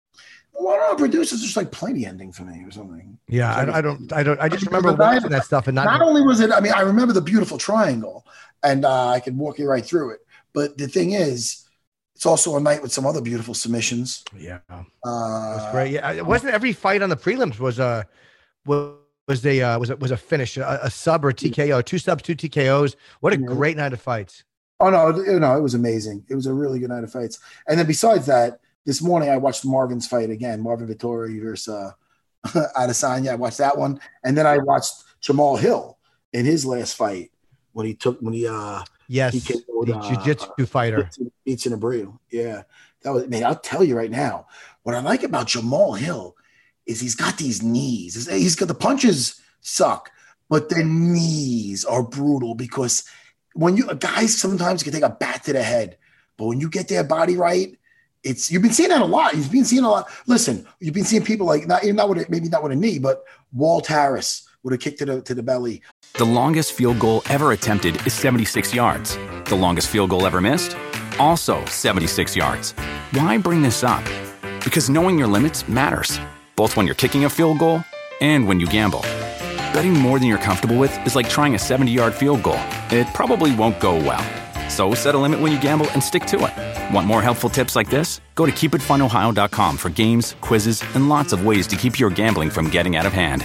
Why don't producers just like play the ending for me or something? Yeah, I, I don't. I don't. I just But remember not- watching that stuff and not. Not only was it, I mean, I remember the beautiful triangle, and uh, I could walk you right through it. But the thing is, it's also a night with some other beautiful submissions. Yeah, Uh, that's great. Yeah, it wasn't every fight on the prelims was a was was a uh, was a, was a finish, a, a sub or a T K O, two subs, two T K Os. What a Yeah. great night of fights. Oh no, it- no, it was amazing. It was a really good night of fights. And then besides that, this morning I watched Marvin's fight again, Marvin Vettori versus uh, Adesanya. I watched that one, and then I watched Jamal Hill in his last fight when he took when he uh Yes, he came with, the uh, jiu-jitsu fighter. beats in Abreu. Yeah, that was. Man, I'll tell you right now, What I like about Jamal Hill is he's got these knees. He's got the punches suck, but the knees are brutal because when you guys sometimes can take a bat to the head, but when you get their body right, it's you've been seeing that a lot. You've been seeing a lot. Listen, you've been seeing people like not not with a, maybe not with a knee, but Walt Harris with a kick to the to the belly. The longest field goal ever attempted is seventy-six yards. The longest field goal ever missed? Also seventy-six yards. Why bring this up? Because knowing your limits matters, both when you're kicking a field goal and when you gamble. Betting more than you're comfortable with is like trying a seventy-yard field goal. It probably won't go well. So set a limit when you gamble and stick to it. Want more helpful tips like this? Go to keep it fun ohio dot com for games, quizzes, and lots of ways to keep your gambling from getting out of hand.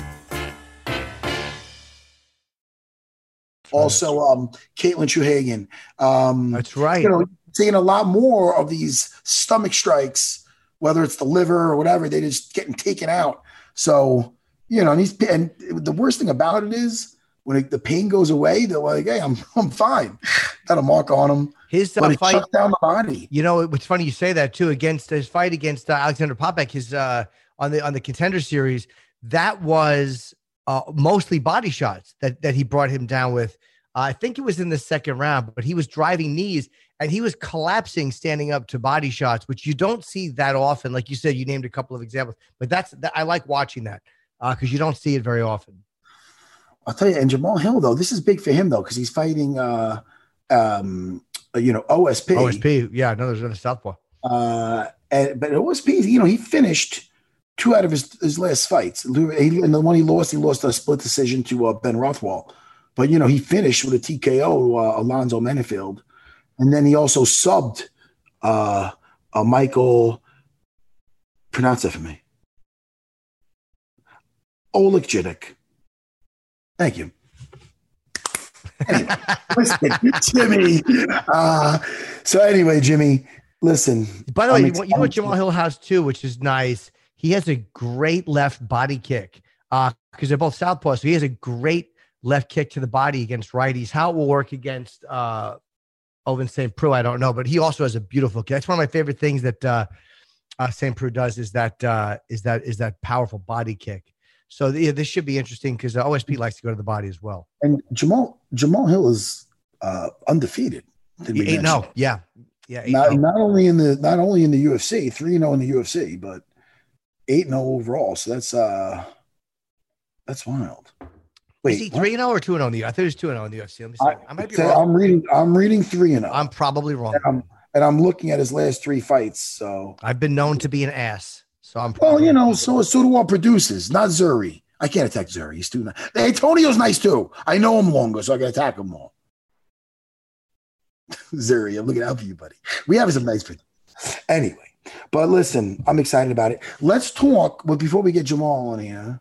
Also, um, Caitlin Truhagen. Um, That's right. You know, seeing a lot more of these stomach strikes, whether it's the liver or whatever, they just getting taken out. So, you know, and, he's, and the worst thing about it is when it, the pain goes away, they're like, hey, I'm I'm fine. Got a mark on him. His uh, but it fight shut down the body. You know, it's funny you say that too. Against his fight against uh, Alexander Popek, his uh, on the on the Contender Series, that was uh, mostly body shots that that he brought him down with. Uh, I think it was in the second round, but he was driving knees and he was collapsing, standing up to body shots, which you don't see that often. Like you said, you named a couple of examples, but that's that, I like watching that because uh, you don't see it very often. I'll tell you, and Jamal Hill though, this is big for him though because he's fighting, uh, um, you know, O S P. O S P, yeah, no, there's another southpaw. Uh, and, but O S P, you know, he finished two out of his, his last fights. He, and the one he lost, he lost a split decision to uh, Ben Rothwell. But, you know, he finished with a T K O, uh, Alonzo Menefield. And then he also subbed uh, uh, Michael, pronounce that for me, Olikjic. Thank you. Anyway, listen, Jimmy. Uh, so anyway, Jimmy, listen. By the way, you know what Jamal Hill has too, which is nice? He has a great left body kick because uh, they're both southpaws. So he has a great left kick to the body against righties. How it will work against uh, Ovince Saint Preux, I don't know, but he also has a beautiful kick. That's one of my favorite things that uh, uh, Saint Preux does is that uh, is that is that powerful body kick. So the, this should be interesting because uh, O S P likes to go to the body as well. And Jamal Jamal Hill is uh, undefeated. Eight no, yeah, yeah. Not, not only in the not only in the U F C, three and zero in the U F C, but eight and zero overall. So that's uh, that's wild. Wait, is he three and zero or two and zero in the U F C? I thought he was two and zero in the U F C. Let me see. I, I might be so wrong. I'm reading. I'm reading three and zero. I'm probably wrong. And I'm, and I'm looking at his last three fights. So I've been known to be an ass. So I'm. Well, you know, so so do our producers. Not Zuri. I can't attack Zuri. He's too nice. Antonio's nice too. I know him longer, so I can attack him more. Zuri, I'm looking out for you, buddy. We have some nice people. Anyway, but listen, I'm excited about it. Let's talk. But before we get Jamal on here.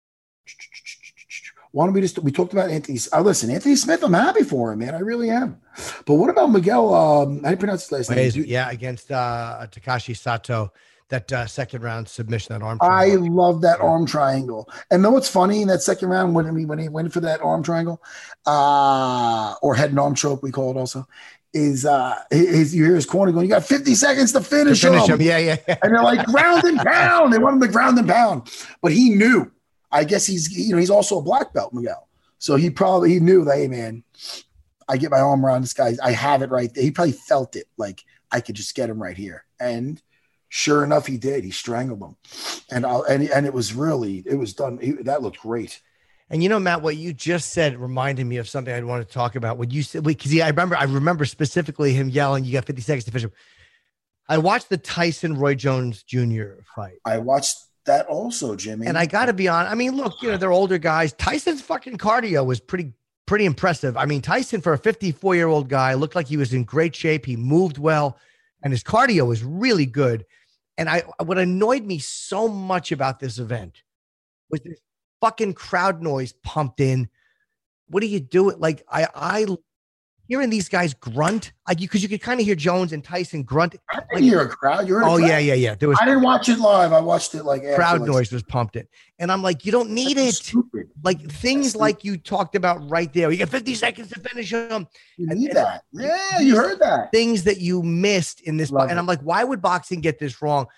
Why don't we just, we talked about Anthony, uh, listen, Anthony Smith, I'm happy for him, man. I really am. But what about Miguel, um, how do you pronounce his last name? Yeah, against uh, Takashi Sato, that uh, second round submission, that arm triangle. I love that arm triangle. And know what's funny in that second round when he, when he went for that arm triangle, uh, or head and arm choke, we call it also, is uh, his, you hear his corner going, you got fifty seconds to finish, to finish him. him. Yeah, yeah, yeah. And they're like, ground and pound. They want him to ground and pound. But he knew. I guess he's, you know, he's also a black belt, Miguel. So he probably, he knew that, hey, man, I get my arm around this guy. I have it right there. He probably felt it like I could just get him right here. And sure enough, he did. He strangled him. And I'll, and, and it was really, it was done. He, that looked great. And you know, Matt, what you just said reminded me of something I'd want to talk about. When you said, because yeah, I remember, I remember specifically him yelling, you got fifty seconds to finish him. I watched the Tyson Roy Jones Junior fight. I watched that also, Jimmy. And I got to be honest. I mean, look, you know, they're older guys. Tyson's fucking cardio was pretty, pretty impressive. I mean, Tyson, for a fifty-four year old guy, looked like he was in great shape. He moved well and his cardio was really good. And I, what annoyed me so much about this event was this fucking crowd noise pumped in. What do you do? Like I, I, hearing these guys grunt, like you, because you could kind of hear Jones and Tyson grunt. I didn't like, hear a crowd. You heard oh a crowd? yeah, yeah, yeah. There was. I didn't watch it live. I watched it like crowd after, noise was pumped in, and I'm like, you don't need it. Stupid. Like things like you talked about right there. You got fifty seconds to finish them. You and, need and that. Yeah, you heard that. Things that you missed in this, Love and it. I'm like, why would boxing get this wrong?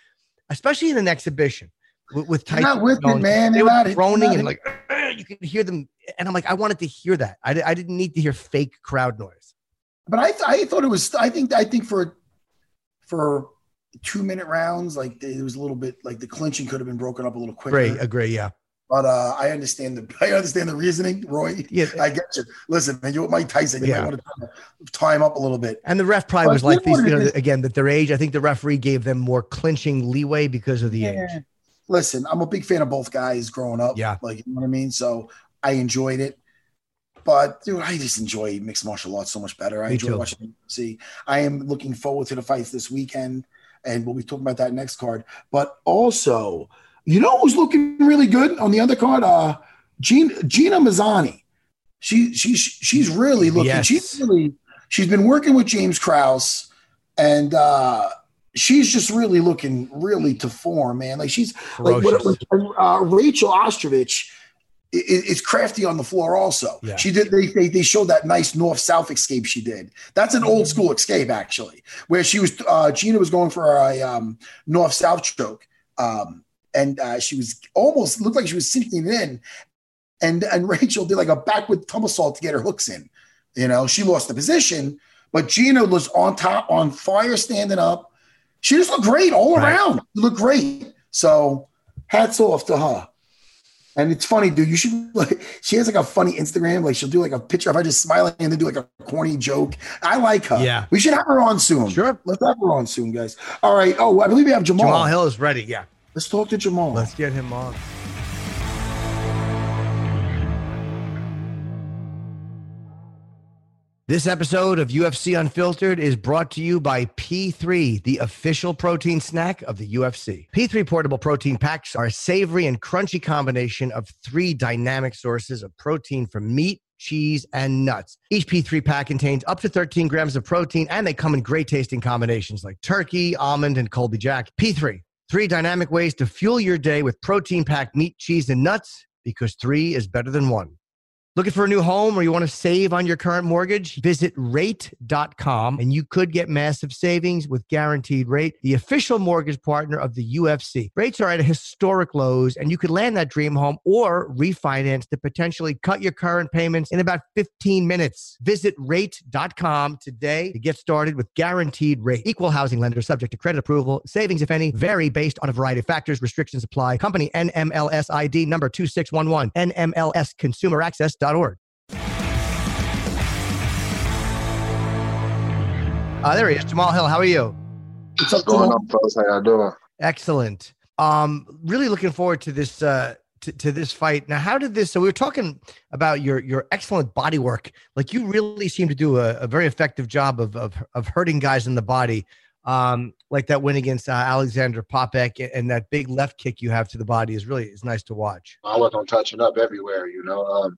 especially in an exhibition with, with They're not Tyson with it, Jones. man. They They're were not- groaning they're and not- like, "Ugh," you could hear them. And I'm like, I wanted to hear that. I, I didn't need to hear fake crowd noise. But I, th- I thought it was. I think. I think for for two minute rounds, like it was a little bit like the clinching could have been broken up a little quicker. Agree, agree, yeah. But uh, I understand the. I understand the reasoning, Roy. Yeah, I get you. Listen, man, you're Mike Tyson. You Yeah. might want to time up a little bit. And the ref probably But was you like know these, what you it know, is? again, that their age. I think the referee gave them more clinching leeway because of the Yeah. age. Listen, I'm a big fan of both guys growing up. Yeah. Like, you know what I mean? So I enjoyed it. But, dude, I just enjoy mixed martial arts so much better. I Me enjoy too. watching see. I am looking forward to the fights this weekend, and we'll be talking about that next card. But also, you know who's looking really good on the other card? Uh, Gina, Gina Mazzani. She, she, she's really looking. Yes. She's really, she's been working with James Krause, and uh, she's just really looking really to form, man. Like she's like what, Ferocious. what, uh, Rachel Ostrovich is, is crafty on the floor. Also, Yeah. she did. They, they they showed that nice north south escape she did. That's an old school escape actually, where she was uh, Gina was going for a um, north south choke, um, and uh, she was almost looked like she was sinking it in, and and Rachel did like a backward somersault to get her hooks in. You know, she lost the position, but Gina was on top, on fire, standing up. She just looked great all Right. around. She looked great. So hats off to her. And it's funny, dude. You should like. She has like a funny Instagram. Like she'll do like a picture of her just smiling and then do like a corny joke. I like her. Yeah. we should have her on soon. Sure. Let's have her on soon, guys. All right. Oh, I believe we have Jamal. Jamal Hill is ready. Yeah. Let's talk to Jamal. Let's get him on. This episode of U F C Unfiltered is brought to you by P three, the official protein snack of the U F C. P three portable protein packs are a savory and crunchy combination of three dynamic sources of protein from meat, cheese, and nuts. Each P three pack contains up to thirteen grams of protein, and they come in great tasting combinations like turkey, almond, and Colby Jack. P three, three dynamic ways to fuel your day with protein-packed meat, cheese, and nuts, because three is better than one. Looking for a new home or you want to save on your current mortgage? Visit rate dot com and you could get massive savings with Guaranteed Rate, the official mortgage partner of the U F C. Rates are at historic lows and you could land that dream home or refinance to potentially cut your current payments in about fifteen minutes. Visit rate dot com today to get started with Guaranteed Rate. Equal housing lender subject to credit approval. Savings, if any, vary based on a variety of factors. Restrictions apply. Company N M L S I D number two six one one. N M L S Consumer Access. Org. Uh, there he is, Jamal Hill. How are you? What's up, going Jamal? on, folks? How y'all doing? Excellent. Um, really looking forward to this uh, to, to this fight. Now, how did this? So we were talking about your your excellent body work. Like you really seem to do a, a very effective job of, of of hurting guys in the body. Um, like that win against uh, Alexander Popek and that big left kick you have to the body is really is nice to watch. I was on touching up everywhere, you know. Um,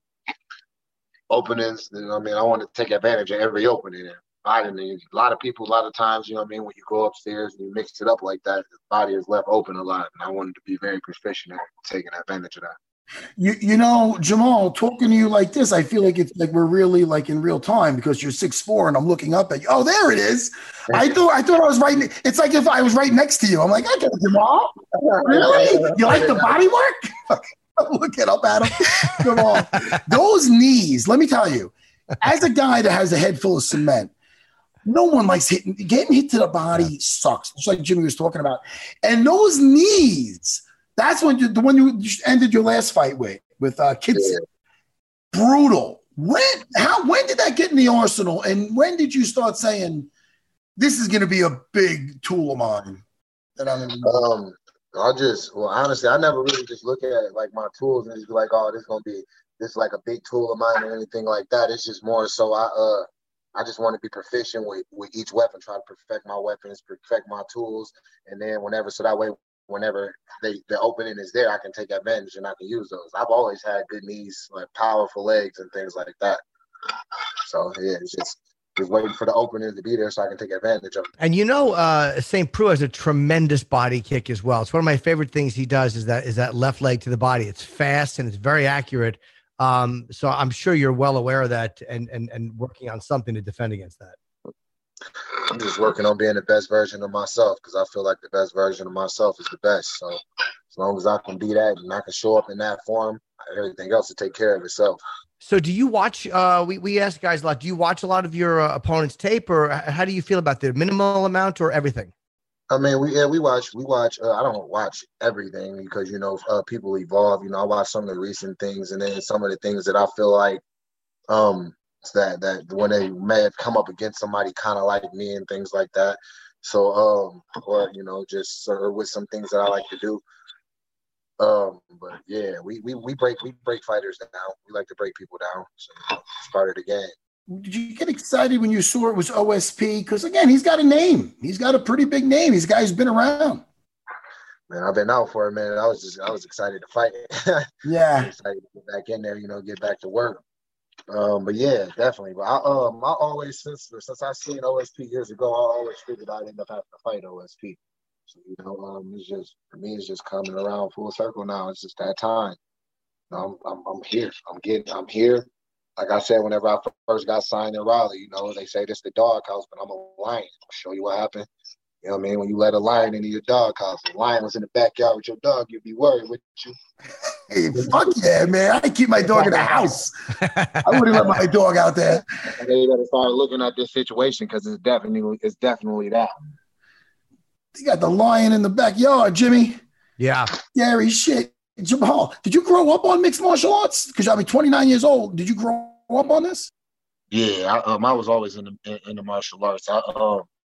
openings, you know what I mean? I want to take advantage of every opening. And fighting, a lot of people, a lot of times, you know what I mean, when you go upstairs and you mix it up like that, the body is left open a lot. And I wanted to be very proficient at taking advantage of that. You you know, Jamal, talking to you like this, I feel like it's like we're really like in real time because you're six foot four and I'm looking up at you. Oh, there it is. I thought I thought I was right. It's like if I was right next to you. I'm like, I get it, Jamal. Really? You like the body work? Look it up at him. Jamal. Those knees, let me tell you, as a guy that has a head full of cement, no one likes hitting getting hit to the body sucks. Just like Jimmy was talking about. And those knees. That's when you, the one you ended your last fight with, with uh, Kitson. Yeah. Brutal. When, how, when did that get in the arsenal? And when did you start saying, this is going to be a big tool of mine that I'm going to um, I just, well, honestly, I never really just look at it like my tools and just be like, oh, this is going to be, this is like a big tool of mine or anything like that. It's just more so I, uh, I just want to be proficient with, with each weapon, try to perfect my weapons, perfect my tools. And then whenever, so that way, whenever they, the opening is there, I can take advantage and I can use those. I've always had good knees, like powerful legs and things like that. So, yeah, it's just, just waiting for the opening to be there so I can take advantage of it. And you know, uh, Saint Preux has a tremendous body kick as well. It's one of my favorite things he does is that is that left leg to the body. It's fast and it's very accurate. Um, so I'm sure you're well aware of that and and and working on something to defend against that. I'm just working on being the best version of myself because I feel like the best version of myself is the best. So as long as I can be that and I can show up in that form, everything else will take care of itself. So do you watch, uh, we, we ask guys a lot, do you watch a lot of your uh, opponent's tape, or how do you feel about the minimal amount or everything? I mean, we yeah, we watch, we watch, uh, I don't watch everything because, you know, uh, people evolve. You know, I watch some of the recent things and then some of the things that I feel like um, that, that when they may have come up against somebody kind of like me and things like that. So, um, or, you know, just or with some things that I like to do. Um, but yeah, we, we, we break, we break fighters down. We like to break people down. So it's part of the game. Did you get excited when you saw it was O S P? Because, again, he's got a name. He's got a pretty big name. He's a guy who's been around. Man, I've been out for a minute. I was just, I was excited to fight. Yeah. Excited to get back in there, you know, get back to work. Um, but yeah, definitely. But I, um, I always, since, since I seen O S P years ago, I always figured I'd end up having to fight O S P. So, you know, um, it's just, for me, it's just coming around full circle now. It's just that time. You know, I'm, I'm, I'm here. I'm getting, I'm here. Like I said, whenever I first got signed in Raleigh, you know, they say this the doghouse, but I'm a lion. I'll show you what happened. You know what I mean? When you let a lion into your doghouse, the lion was in the backyard with your dog, you'd be worried, wouldn't you? Hey, fuck yeah, man. I keep my dog in the house. I wouldn't let my dog out there. And then you got to start looking at this situation because it's definitely, it's definitely that. You got the lion in the backyard, Jimmy. Yeah. Scary shit. Jamal, did you grow up on mixed martial arts? Because I mean, twenty-nine years old. Did you grow up on this? Yeah, I, um, I was always in the in, in the martial arts. I um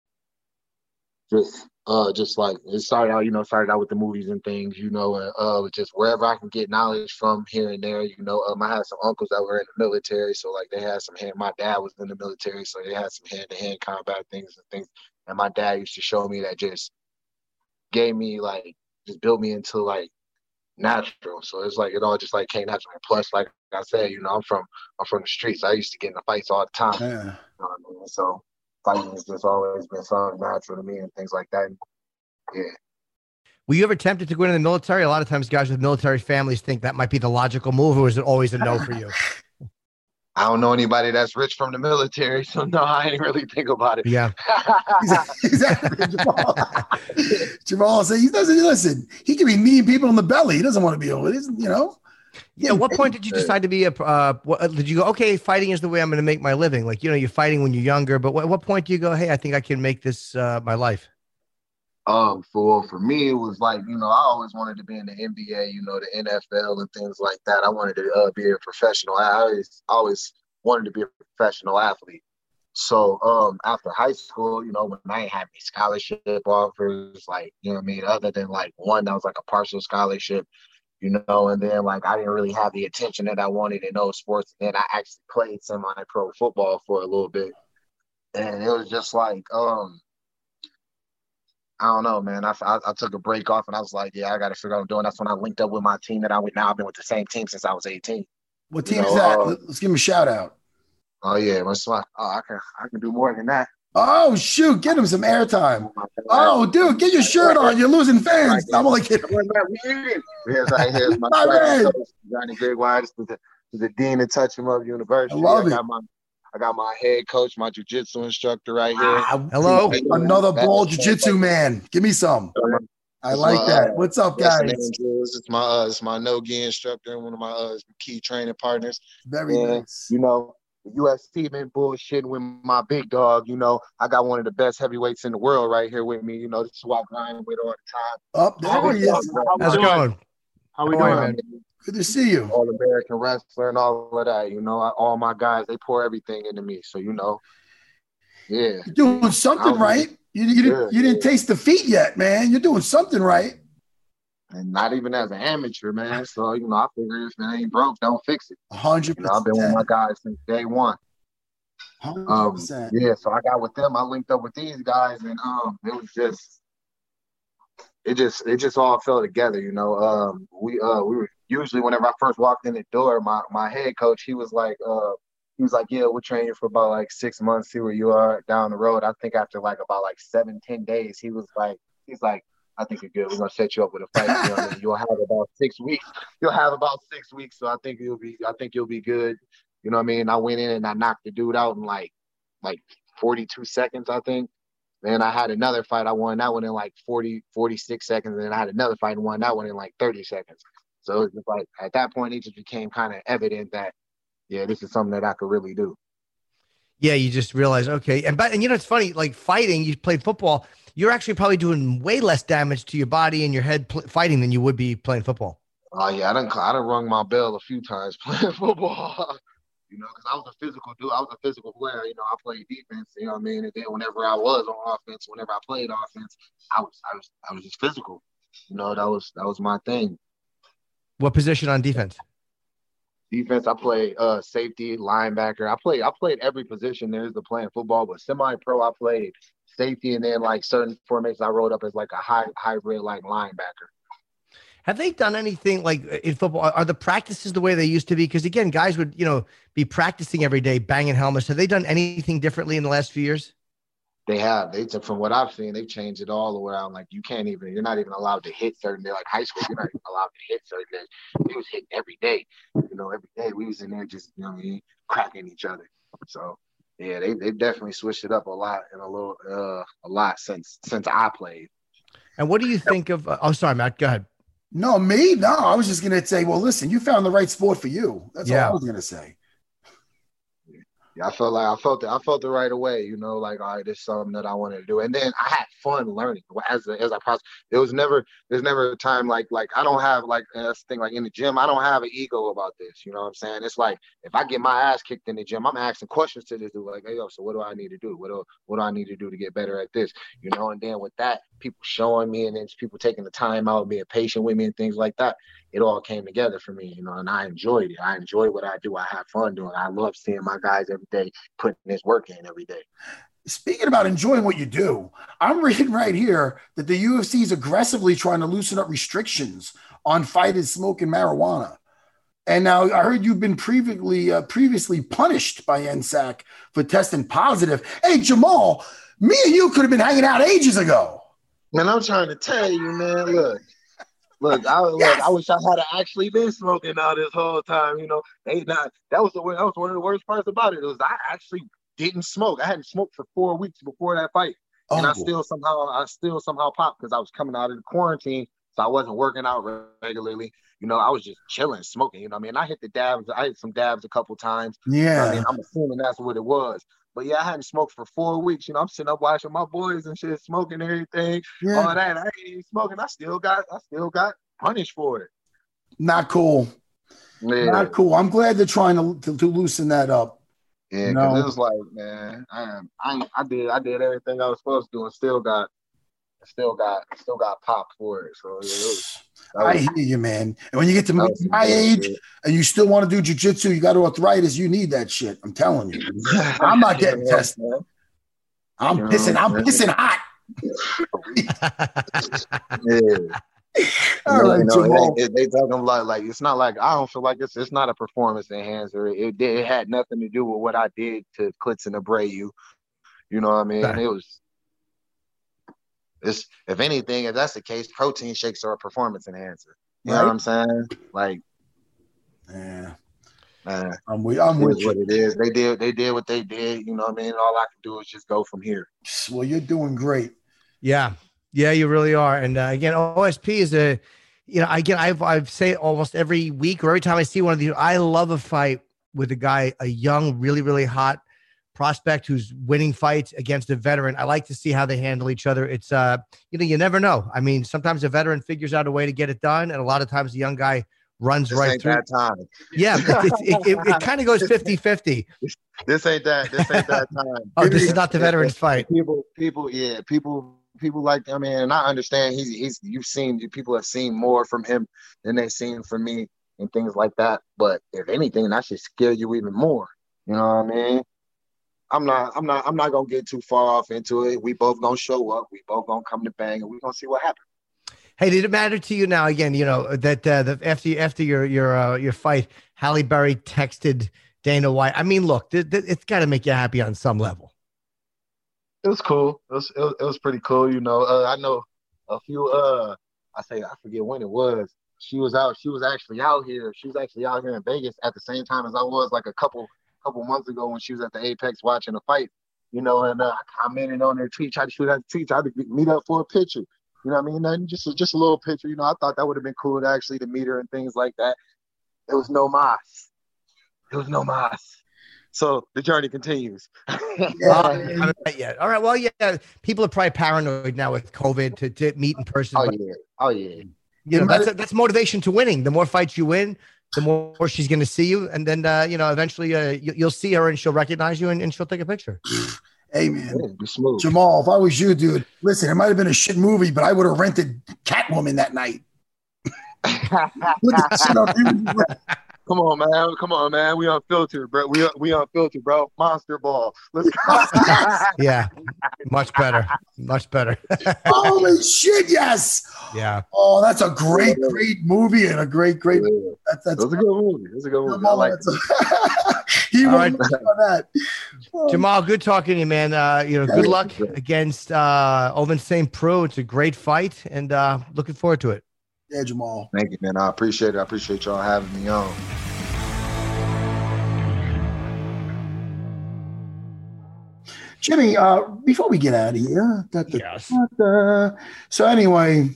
just uh just like it started out, you know, started out with the movies and things, you know, and uh just wherever I can get knowledge from here and there, you know. Um, I had some uncles that were in the military, so like they had some hand. My dad was in the military, so they had some hand to hand combat things and things. And my dad used to show me that just gave me like just built me into like natural. So it's like it all just like came natural. And plus, like I said, you know, I'm from I'm from the streets. I used to get in the fights all the time. Yeah. You know what I mean? So fighting has just always been something natural to me and things like that. Yeah. Were you ever tempted to go into the military? A lot of times guys with military families think that might be the logical move, or was it always a no for you? I don't know anybody that's rich from the military, so no, I didn't really think about it. Yeah. Exactly. Jamal. Jamal said he doesn't listen. He can be meeting people in the belly. He doesn't want to be over it. You know? Yeah. At what point did you decide to be a, uh, what, did you go, okay, fighting is the way I'm going to make my living? Like, you know, you're fighting when you're younger, but at what point do you go, hey, I think I can make this uh, my life? Um, for for me, it was like, you know, I always wanted to be in the N B A, you know, the N F L and things like that. I wanted to uh, be a professional. I always always wanted to be a professional athlete. So um, after high school, you know, when I ain't had any scholarship offers, like, you know what I mean, other than like one that was like a partial scholarship, you know, and then like I didn't really have the attention that I wanted in those sports. And then I actually played semi-pro football for a little bit. And it was just like, um, I don't know, man. I, I, I took a break off and I was like, yeah, I got to figure out what I'm doing. That's when I linked up with my team that I with now. I've been with the same team since I was eighteen. What team you know, is that? uh, Let's give him a shout out. Oh, yeah. That's my, oh, I can I can do more than that. Oh, shoot. Get him some airtime. Oh, dude, get your shirt on. You're losing fans. I'm only kidding. Here's, right, here's my friend, Johnny Gregoire. This is the, the dean of Touch 'em Up University. I love I it. got my I got my head coach, my jiu-jitsu instructor right here. Ah, Hello. Another ball jiu-jitsu man. Give me some. I like my, that. uh, What's up, Yes, guys? Andrews. It's my uh, it's my no-gi instructor and one of my uh, key training partners. Very and, nice. You know, the U F C been bullshitting with my big dog. You know, I got one of the best heavyweights in the world right here with me. You know, this is who I grind with all the time. Up there he is. How's it going? How we How are you, doing, man? Good to see you. All American wrestler and all of that. You know, I, all my guys, they pour everything into me. So, you know, yeah. You're doing something right. You, you, didn't, you didn't taste defeat yet, man. You're doing something right. And not even as an amateur, man. So, you know, I figure if it ain't broke, don't fix it. one hundred percent. You know, I've been with my guys since day one. one hundred Um, percent. yeah, so I got with them. I linked up with these guys, and um, it was just, it just, it just all fell together. You know, um, we uh, we were usually whenever I first walked in the door, my my head coach, he was like, uh, he was like, yeah, we'll train you for about like six months, see where you are down the road. I think after like about like seven, ten days, he was like, he's like, I think you're good. We're gonna set you up with a fight. You know what I mean? You'll have about six weeks. You'll have about six weeks. So I think you'll be. I think you'll be good. You know what I mean? I went in and I knocked the dude out in like, like forty-two seconds, I think. Then I had another fight. I won that one in like forty, forty-six seconds. And then I had another fight and won that one in like thirty seconds. So it was like at that point, it just became kind of evident that, yeah, this is something that I could really do. Yeah, you just realize, okay. And but and you know, it's funny, like fighting, you played football, you're actually probably doing way less damage to your body and your head pl- fighting than you would be playing football. Oh, yeah, I done, I done rung my bell a few times playing football. You know, because I was a physical dude. I was a physical player. You know, I played defense. You know what I mean? And then whenever I was on offense, whenever I played offense, I was, I was, I was just physical. You know, that was, that was my thing. What position on defense? Defense, I played uh, safety, linebacker. I played, I played every position there is to playing football. But semi-pro, I played safety, and then like certain formations, I rolled up as like a high hybrid like linebacker. Have they done anything like in football? Are the practices the way they used to be? Because again, guys would, you know, be practicing every day, banging helmets. Have they done anything differently in the last few years? They have. They from what I've seen, they've changed it all around. Like you can't even, you're not even allowed to hit certain days. Like high school, you're not even allowed to hit certain days. It was hitting every day. You know, every day we was in there just, you know what I mean, cracking each other. So yeah, they they definitely switched it up a lot and a little uh a lot since since I played. And what do you think of? Uh, oh, sorry, Matt. Go ahead. No, me? No, I was just going to say, well, listen, you found the right sport for you. That's yeah. all I was going to say. Yeah, I felt like I felt it. I felt it right away. You know, like all right, this is something that I wanted to do, and then I had fun learning as as I processed. There was never, there's never a time like like I don't have like this thing like in the gym. I don't have an ego about this. You know what I'm saying? It's like if I get my ass kicked in the gym, I'm asking questions to this dude like, hey, yo, so what do I need to do? What do what do I need to do to get better at this? You know, and then with that, people showing me, and then people taking the time out, being patient with me, and things like that. It all came together for me, you know, and I enjoyed it. I enjoy what I do. I have fun doing it. I love seeing my guys every day, putting this work in every day. Speaking about enjoying what you do, I'm reading right here that the U F C is aggressively trying to loosen up restrictions on fighters smoking marijuana. And now I heard you've been previously uh, previously punished by N S A C for testing positive. Hey, Jamal, me and you could have been hanging out ages ago. Man, I'm trying to tell you, man, look. Look, I look, yes. I wish I had actually been smoking all this whole time. You know, they not. That was the that was one of the worst parts about it. It was I actually didn't smoke. I hadn't smoked for four weeks before that fight, oh. and I still somehow I still somehow popped because I was coming out of the quarantine, so I wasn't working out regularly. You know, I was just chilling, smoking. You know, what I mean, I hit the dabs. I hit some dabs a couple times. Yeah, you know I mean, I'm assuming that's what it was. But yeah, I hadn't smoked for four weeks. You know, I'm sitting up watching my boys and shit, smoking everything, yeah. all that. I ain't even smoking. I still got, I still got punished for it. Not cool. Yeah. Not cool. I'm glad they're trying to to, to loosen that up. Yeah, because no. It was like, man, I, I I did I did everything I was supposed to do and still got, still got, still got popped for it. So yeah, it was. Was, I hear you, man. And when you get to my, my age shit. And you still want to do jiu-jitsu, you got arthritis, you need that shit. I'm telling you. I'm not getting yeah, tested. Man. I'm you pissing. Know, I'm man. pissing hot. yeah. All right, you know, they, they talking about like it's not like I don't feel like it's it's not a performance enhancer. It, it it had nothing to do with what I did to Klidson Abreu. You know what I mean? Right. It was. It's, if anything, if that's the case, protein shakes are a performance enhancer. You right. know what I'm saying? Like, yeah, man, I'm with, I'm with what it is. They did, they did what they did. You know what I mean? All I can do is just go from here. Well, you're doing great. Yeah, yeah, you really are. And uh, again, O S P is a, you know, again, I've I've say almost every week or every time I see one of these, I love a fight with a guy, a young, really, really hot prospect who's winning fights against a veteran. I like to see how they handle each other. It's, uh, you know, you never know. I mean, sometimes a veteran figures out a way to get it done. And a lot of times the young guy runs this right ain't through. That time. Yeah. It, it, it, it kind of goes fifty fifty. This ain't that, this ain't that time. Oh, this is not the veterans fight. People, people, yeah, people, people like, I mean, and I understand he's, he's, you've seen, people have seen more from him than they've seen from me and things like that. But if anything, that should scare you even more. You know what I mean? I'm not, I'm not, I'm not gonna get too far off into it. We both gonna show up. We both gonna come to bang, and we gonna see what happens. Hey, did it matter to you now? Again, you know that uh, the, after after your your uh, your fight, Halle Berry texted Dana White. I mean, look, th- th- it's got to make you happy on some level. It was cool. It was, it was, it was pretty cool. You know, uh, I know a few. Uh, I say I forget when it was. She was out. She was actually out here. She was actually out here in Vegas at the same time as I was, like a couple. couple months ago when she was at the Apex watching a fight. you know, and uh, I commented on their tweet, tried to shoot at the tweet, tried to meet up for a picture. You know what I mean? And just just a little picture. You know, I thought that would have been cool to actually to meet her and things like that. There was no mas. There was no mas. So the journey continues. Yeah, uh, not yet. All right. Well, yeah, people are probably paranoid now with COVID to, to meet in person. Oh yeah. Oh yeah. You know, that's that's motivation to winning. The more fights you win, the more she's going to see you, and then uh, you know, eventually uh, you, you'll see her and she'll recognize you and, and she'll take a picture. Hey man, yeah, Jamal, if I was you, dude, listen, it might have been a shit movie, but I would have rented Catwoman that night. Come on, man. Come on, man. We unfiltered, bro. We we unfiltered, bro. Monster ball. Let's go. Yeah, much better. Much better. Holy shit! Yes. Yeah. Oh, that's a great, great movie and a great, great. Yeah. That's that's a good movie. That's a good movie. I like it. He All right. on that. Jamal, good talking to you, man. Uh, you know, good luck against uh, Ovince Saint Preux. It's a great fight, and uh, looking forward to it. Yeah, Jamal. Thank you, man. I appreciate it. I appreciate y'all having me on. Jimmy, uh, before we get out of here, da, da, yes. da, da. So anyway,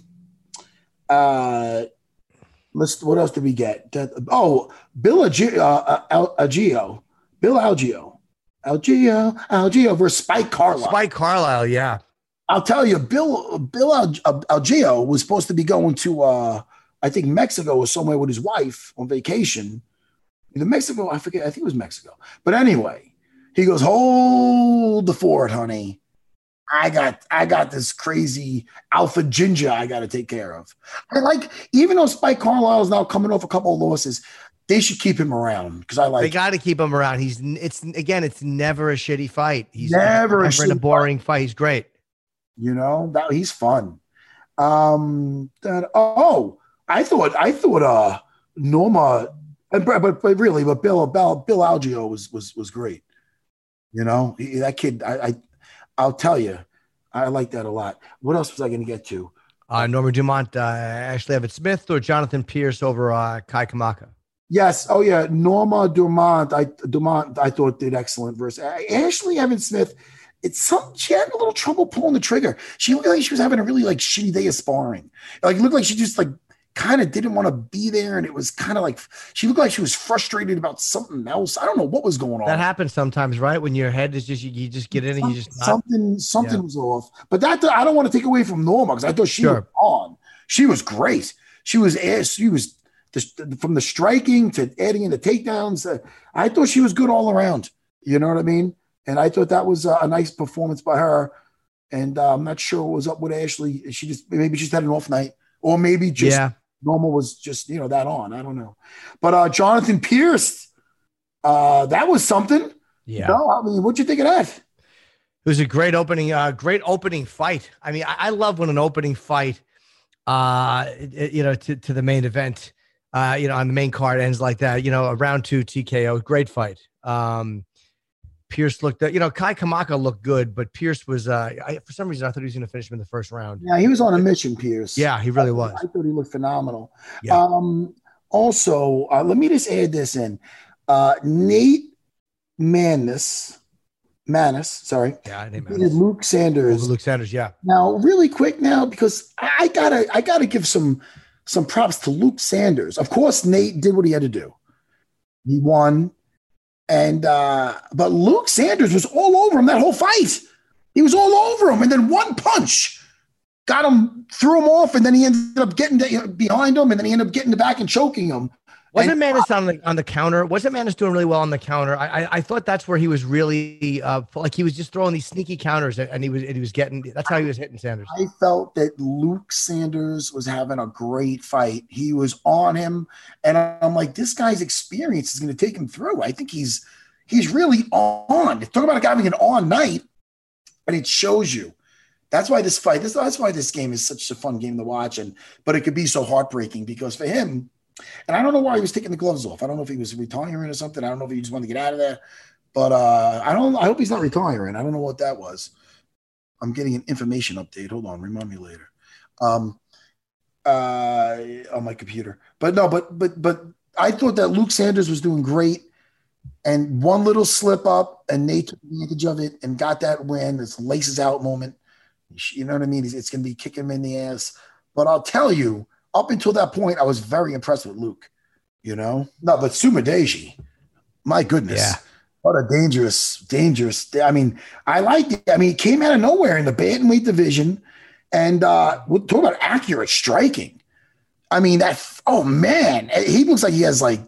uh, let's. What else did we get? Da, oh, Bill Algeo, uh, Al, Algeo, Bill Algeo, Algeo, Algeo versus Spike Carlisle. Spike Carlisle, yeah. I'll tell you, Bill Bill Algeo was supposed to be going to, uh, I think Mexico or somewhere with his wife on vacation. The Mexico, I forget, I think it was Mexico. But anyway, he goes, hold the fort, honey. I got I got this crazy alpha ginger I got to take care of. I like, even though Spike Carlisle is now coming off a couple of losses, they should keep him around because I like. They got to keep him around. He's it's again, it's never a shitty fight. He's never, never in a boring fight. fight. He's great. You know, that he's fun. Um, that, oh, I thought, I thought, uh, Norma, but, but, but really, but Bill, Bill, Bill Algeo was, was, was great. You know, he, that kid, I, I, I'll tell you, I like that a lot. What else was I going to get to? Uh, Norma Dumont, uh, Ashley Evans Smith, or Jonathan Pierce over uh, Kai Kamaka? Yes. Oh yeah. Norma Dumont, I, Dumont, I thought did excellent versus Ashley Evans Smith. It's some, she had a little trouble pulling the trigger. She looked like she was having a really like shitty day of sparring. Like it looked like she just like kind of didn't want to be there. And it was kind of like, she looked like she was frustrated about something else. I don't know what was going on. That happens sometimes, right? When your head is just, you, you just get in and you just, not, something, something yeah. was off, but that, I don't want to take away from Norma because I thought she sure. was on. She was great. She was, she was the, from the striking to adding in the takedowns. Uh, I thought she was good all around. You know what I mean? And I thought that was a nice performance by her. And uh, I'm not sure what was up with Ashley. She just, maybe she just had an off night, or maybe just yeah. Normal was just, you know, that on. I don't know. But uh, Jonathan Pierce, uh, that was something. Yeah. No, I mean, what'd you think of that? It was a great opening, uh, great opening fight. I mean, I, I love when an opening fight, uh, it, you know, to, to the main event, uh, you know, on the main card ends like that, you know, a round two T K O, great fight. Um, Pierce looked, you know, Kai Kamaka looked good, but Pierce was, uh, I, for some reason, I thought he was going to finish him in the first round. Yeah, he was on a mission, Pierce. Yeah, he really was. I, I thought he looked phenomenal. Yeah. Um, also, uh, let me just add this in. Uh, Nate Maness, Maness, sorry. Yeah, Nate Maness. Luke Sanders. Luke Sanders, yeah. Now, really quick now, because I gotta, I gotta give some, some props to Luke Sanders. Of course, Nate did what he had to do. He won. And, uh, but Luke Sanders was all over him that whole fight. He was all over him. And then one punch got him, threw him off. And then he ended up getting behind him. And then he ended up getting the back and choking him. Wasn't Maness on the, on the counter? Wasn't Maness doing really well on the counter? I, I, I thought that's where he was really, uh, like he was just throwing these sneaky counters and he was, and he was getting, that's how he was hitting Sanders. I felt that Luke Sanders was having a great fight. He was on him. And I'm like, this guy's experience is going to take him through. I think he's, he's really on. Talk about a guy having an on night, and it shows you. That's why this fight, this, that's why this game is such a fun game to watch. And, but it could be so heartbreaking because for him, and I don't know why he was taking the gloves off. I don't know if he was retiring or something. I don't know if he just wanted to get out of there. But uh, I don't. I hope he's not retiring. I don't know what that was. I'm getting an information update. Hold on. Remind me later. Um, uh, on my computer. But no. But but but I thought that Luke Sanders was doing great. And one little slip up, and Nate took advantage of it and got that win. This laces out moment. You know what I mean? It's, it's going to be kicking him in the ass. But I'll tell you, up until that point, I was very impressed with Luke. You know? No, but Sumadeji, my goodness. Yeah. What a dangerous, dangerous. I mean, I liked it. I mean, he came out of nowhere in the bantamweight division. And uh, we'll talk about accurate striking. I mean, that, oh man, he looks like he has like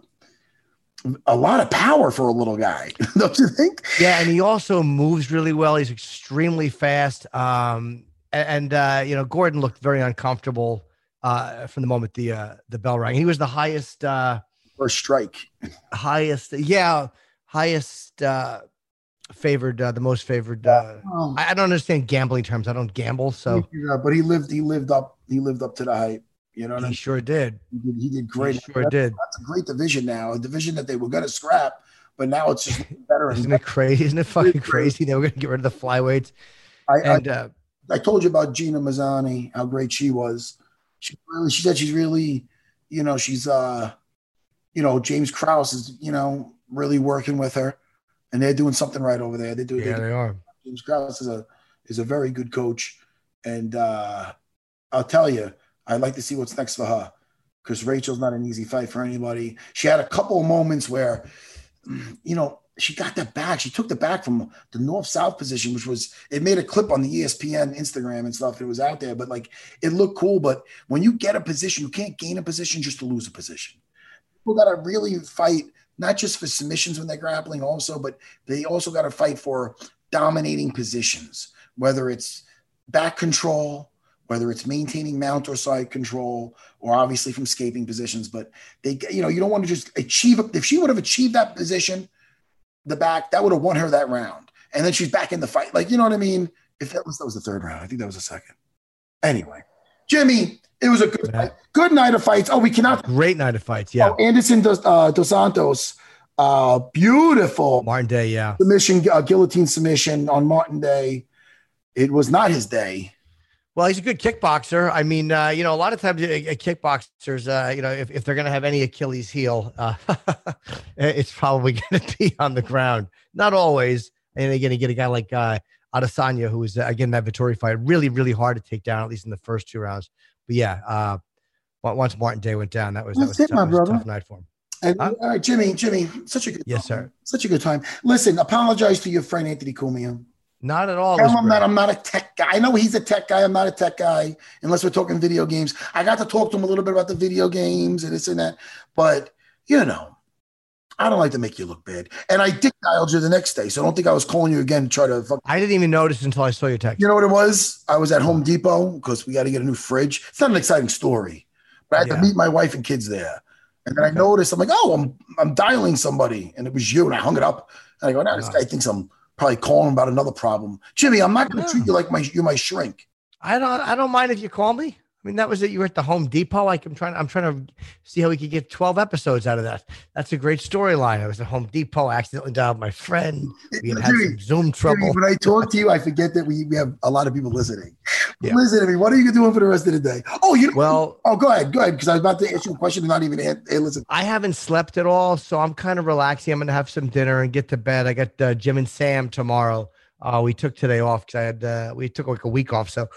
a lot of power for a little guy. Don't you think? Yeah. And he also moves really well. He's extremely fast. Um, and, uh, you know, Gordon looked very uncomfortable uh, from the moment the, uh, the bell rang. He was the highest, uh, first strike, highest. Yeah. Highest, uh, favored, uh, the most favored. Uh, oh. I, I don't understand gambling terms. I don't gamble. So, yeah, but he lived, he lived up, he lived up to the hype. You know what he I mean? sure did. He did, he did great. He sure that's, did. That's a great division now, a division that they were going to scrap, but now it's just better. Isn't and it crazy? Isn't it fucking crazy? They were going to get rid of the flyweights. I, and I, uh, I told you about Gina Mazzani, how great she was. She really, she said she's really, you know, she's, uh, you know, James Krause is, you know, really working with her, and they're doing something right over there. They do. Yeah, they, they are. James Krause is a is a very good coach, and uh, I'll tell you, I'd like to see what's next for her, because Rachel's not an easy fight for anybody. She had a couple of moments where, you know, she got the back. She took the back from the north-south position, which was, it made a clip on the E S P N Instagram and stuff. It was out there, but like, it looked cool. But when you get a position, you can't gain a position just to lose a position. People got to really fight, not just for submissions when they're grappling also, but they also got to fight for dominating positions, whether it's back control, whether it's maintaining mount or side control, or obviously from escaping positions. But they, you know, you don't want to just achieve, if she would have achieved that position, the back, that would have won her that round. And then she's back in the fight. Like, you know what I mean? If that was, that was the third round, I think that was the second. Anyway, Jimmy, it was a good yeah. fight. Good night of fights. Oh, we cannot. Great night of fights. Yeah. Oh, Anderson Dos, uh, Dos Santos, uh, beautiful. Martin Day. Yeah. Submission, uh, guillotine submission on Martin Day. It was not his day. Well, he's a good kickboxer. I mean, uh, you know, a lot of times a, a kickboxers, uh, you know, if, if they're going to have any Achilles heel, uh, it's probably going to be on the ground. Not always. And they're going to get a guy like uh, Adesanya, who was, uh, again, that Vettori fight, really, really hard to take down, at least in the first two rounds. But yeah, uh, once Martin Day went down, that was, that was, it, tough, my was a brother. tough night for him. And, huh? All right, Jimmy, Jimmy, such a good Yes, time. sir. Such a good time. Listen, apologize to your friend Anthony Cumia. Not at all. Tell him that I'm not a tech guy. I know he's a tech guy. I'm not a tech guy unless we're talking video games. I got to talk to him a little bit about the video games and this and that. But, you know, I don't like to make you look bad. And I dick dialed you the next day. So I don't think I was calling you again to try to fuck. I didn't even notice until I saw your text. You know what it was? I was at Home Depot because we got to get a new fridge. It's not an exciting story, but I had Yeah. to meet my wife and kids there. And then I noticed, I'm like, oh, I'm I'm dialing somebody. And it was you. And I hung it up. And I go, now this guy thinks I'm probably calling him about another problem. Jimmy, I'm not going to No. treat you like my you're my shrink. I don't. I don't mind if you call me. I mean, that was it. You were at the Home Depot. Like I'm trying. I'm trying to see how we could get twelve episodes out of that. That's a great storyline. I was at Home Depot. I accidentally dialed my friend. We had, had Jimmy, some Zoom trouble. Jimmy, when I talk to you, I forget that we, we have a lot of people listening. Yeah. Listen to me. What are you doing for the rest of the day? Oh, you. Well, oh, go ahead, go ahead. Because I was about to ask you a question and not even. Hey, listen. I haven't slept at all, so I'm kind of relaxing. I'm going to have some dinner and get to bed. I got uh, Jim and Sam tomorrow. Uh, we took today off because I had uh, we took like a week off. So,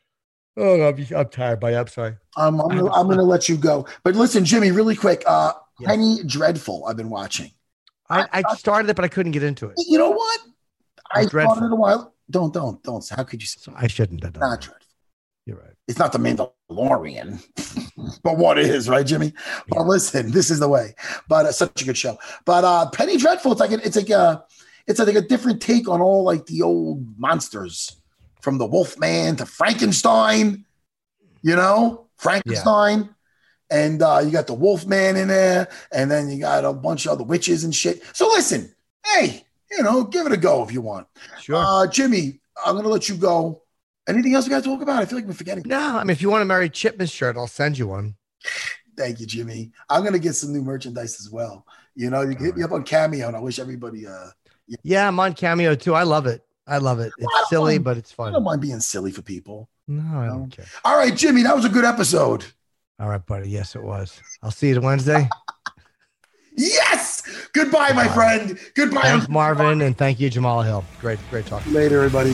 oh, I'm, I'm tired, buddy. I'm sorry. Um, I'm gonna, I'm going to let you go. But listen, Jimmy, really quick. Uh, Yes. Penny Dreadful. I've been watching. I, I started it, but I couldn't get into it. You know what? I dreadful. started it a while. Don't, don't, don't. How could you say So I shouldn't have done not that. dreadful? You're right. It's not the Mandalorian, but what is, right, Jimmy? Well, listen, this is the way. But uh, such a good show. But uh, Penny Dreadful, it's like a, it's like a, it's like a different take on all like the old monsters, from the Wolfman to Frankenstein. You know, Frankenstein, and uh, you got the Wolfman in there, and then you got a bunch of other witches and shit. So listen, hey, you know, give it a go if you want. Sure. Uh, Jimmy, I'm gonna let you go. Anything else we got to talk about? I feel like we're forgetting. No, I mean, if you want to marry Chipman's shirt, I'll send you one. Thank you, Jimmy. I'm gonna get some new merchandise as well. You know, you can hit me up on Cameo, and I wish everybody. Uh, yeah. Yeah, I'm on Cameo too. I love it. I love it. It's I don't silly, mind- but it's I fun. don't mind being silly for people. No, I don't care. All right, Jimmy, that was a good episode. All right, buddy. Yes, it was. I'll see you Wednesday. Yes. Goodbye, my friend. Goodbye. Thanks, Marvin, and thank you, Jamal Hill. Great, great talking. Later, everybody.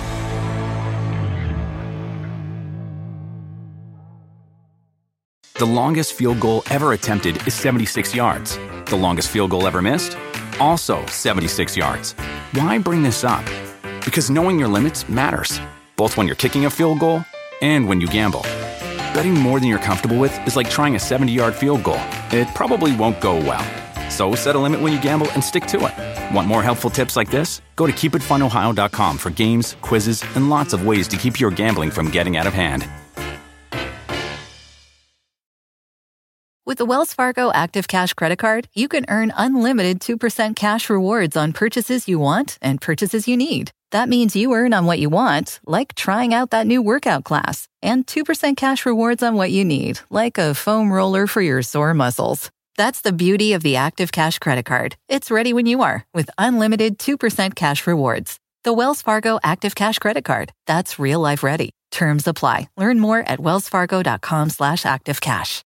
The longest field goal ever attempted is seventy-six yards. The longest field goal ever missed? Also seventy-six yards. Why bring this up? Because knowing your limits matters, both when you're kicking a field goal and when you gamble. Betting more than you're comfortable with is like trying a seventy-yard field goal. It probably won't go well. So set a limit when you gamble and stick to it. Want more helpful tips like this? Go to keep it fun ohio dot com for games, quizzes, and lots of ways to keep your gambling from getting out of hand. With the Wells Fargo Active Cash Credit Card, you can earn unlimited two percent cash rewards on purchases you want and purchases you need. That means you earn on what you want, like trying out that new workout class, and two percent cash rewards on what you need, like a foam roller for your sore muscles. That's the beauty of the Active Cash Credit Card. It's ready when you are, with unlimited two percent cash rewards. The Wells Fargo Active Cash Credit Card. That's real life ready. Terms apply. Learn more at wellsfargo.com slash activecash.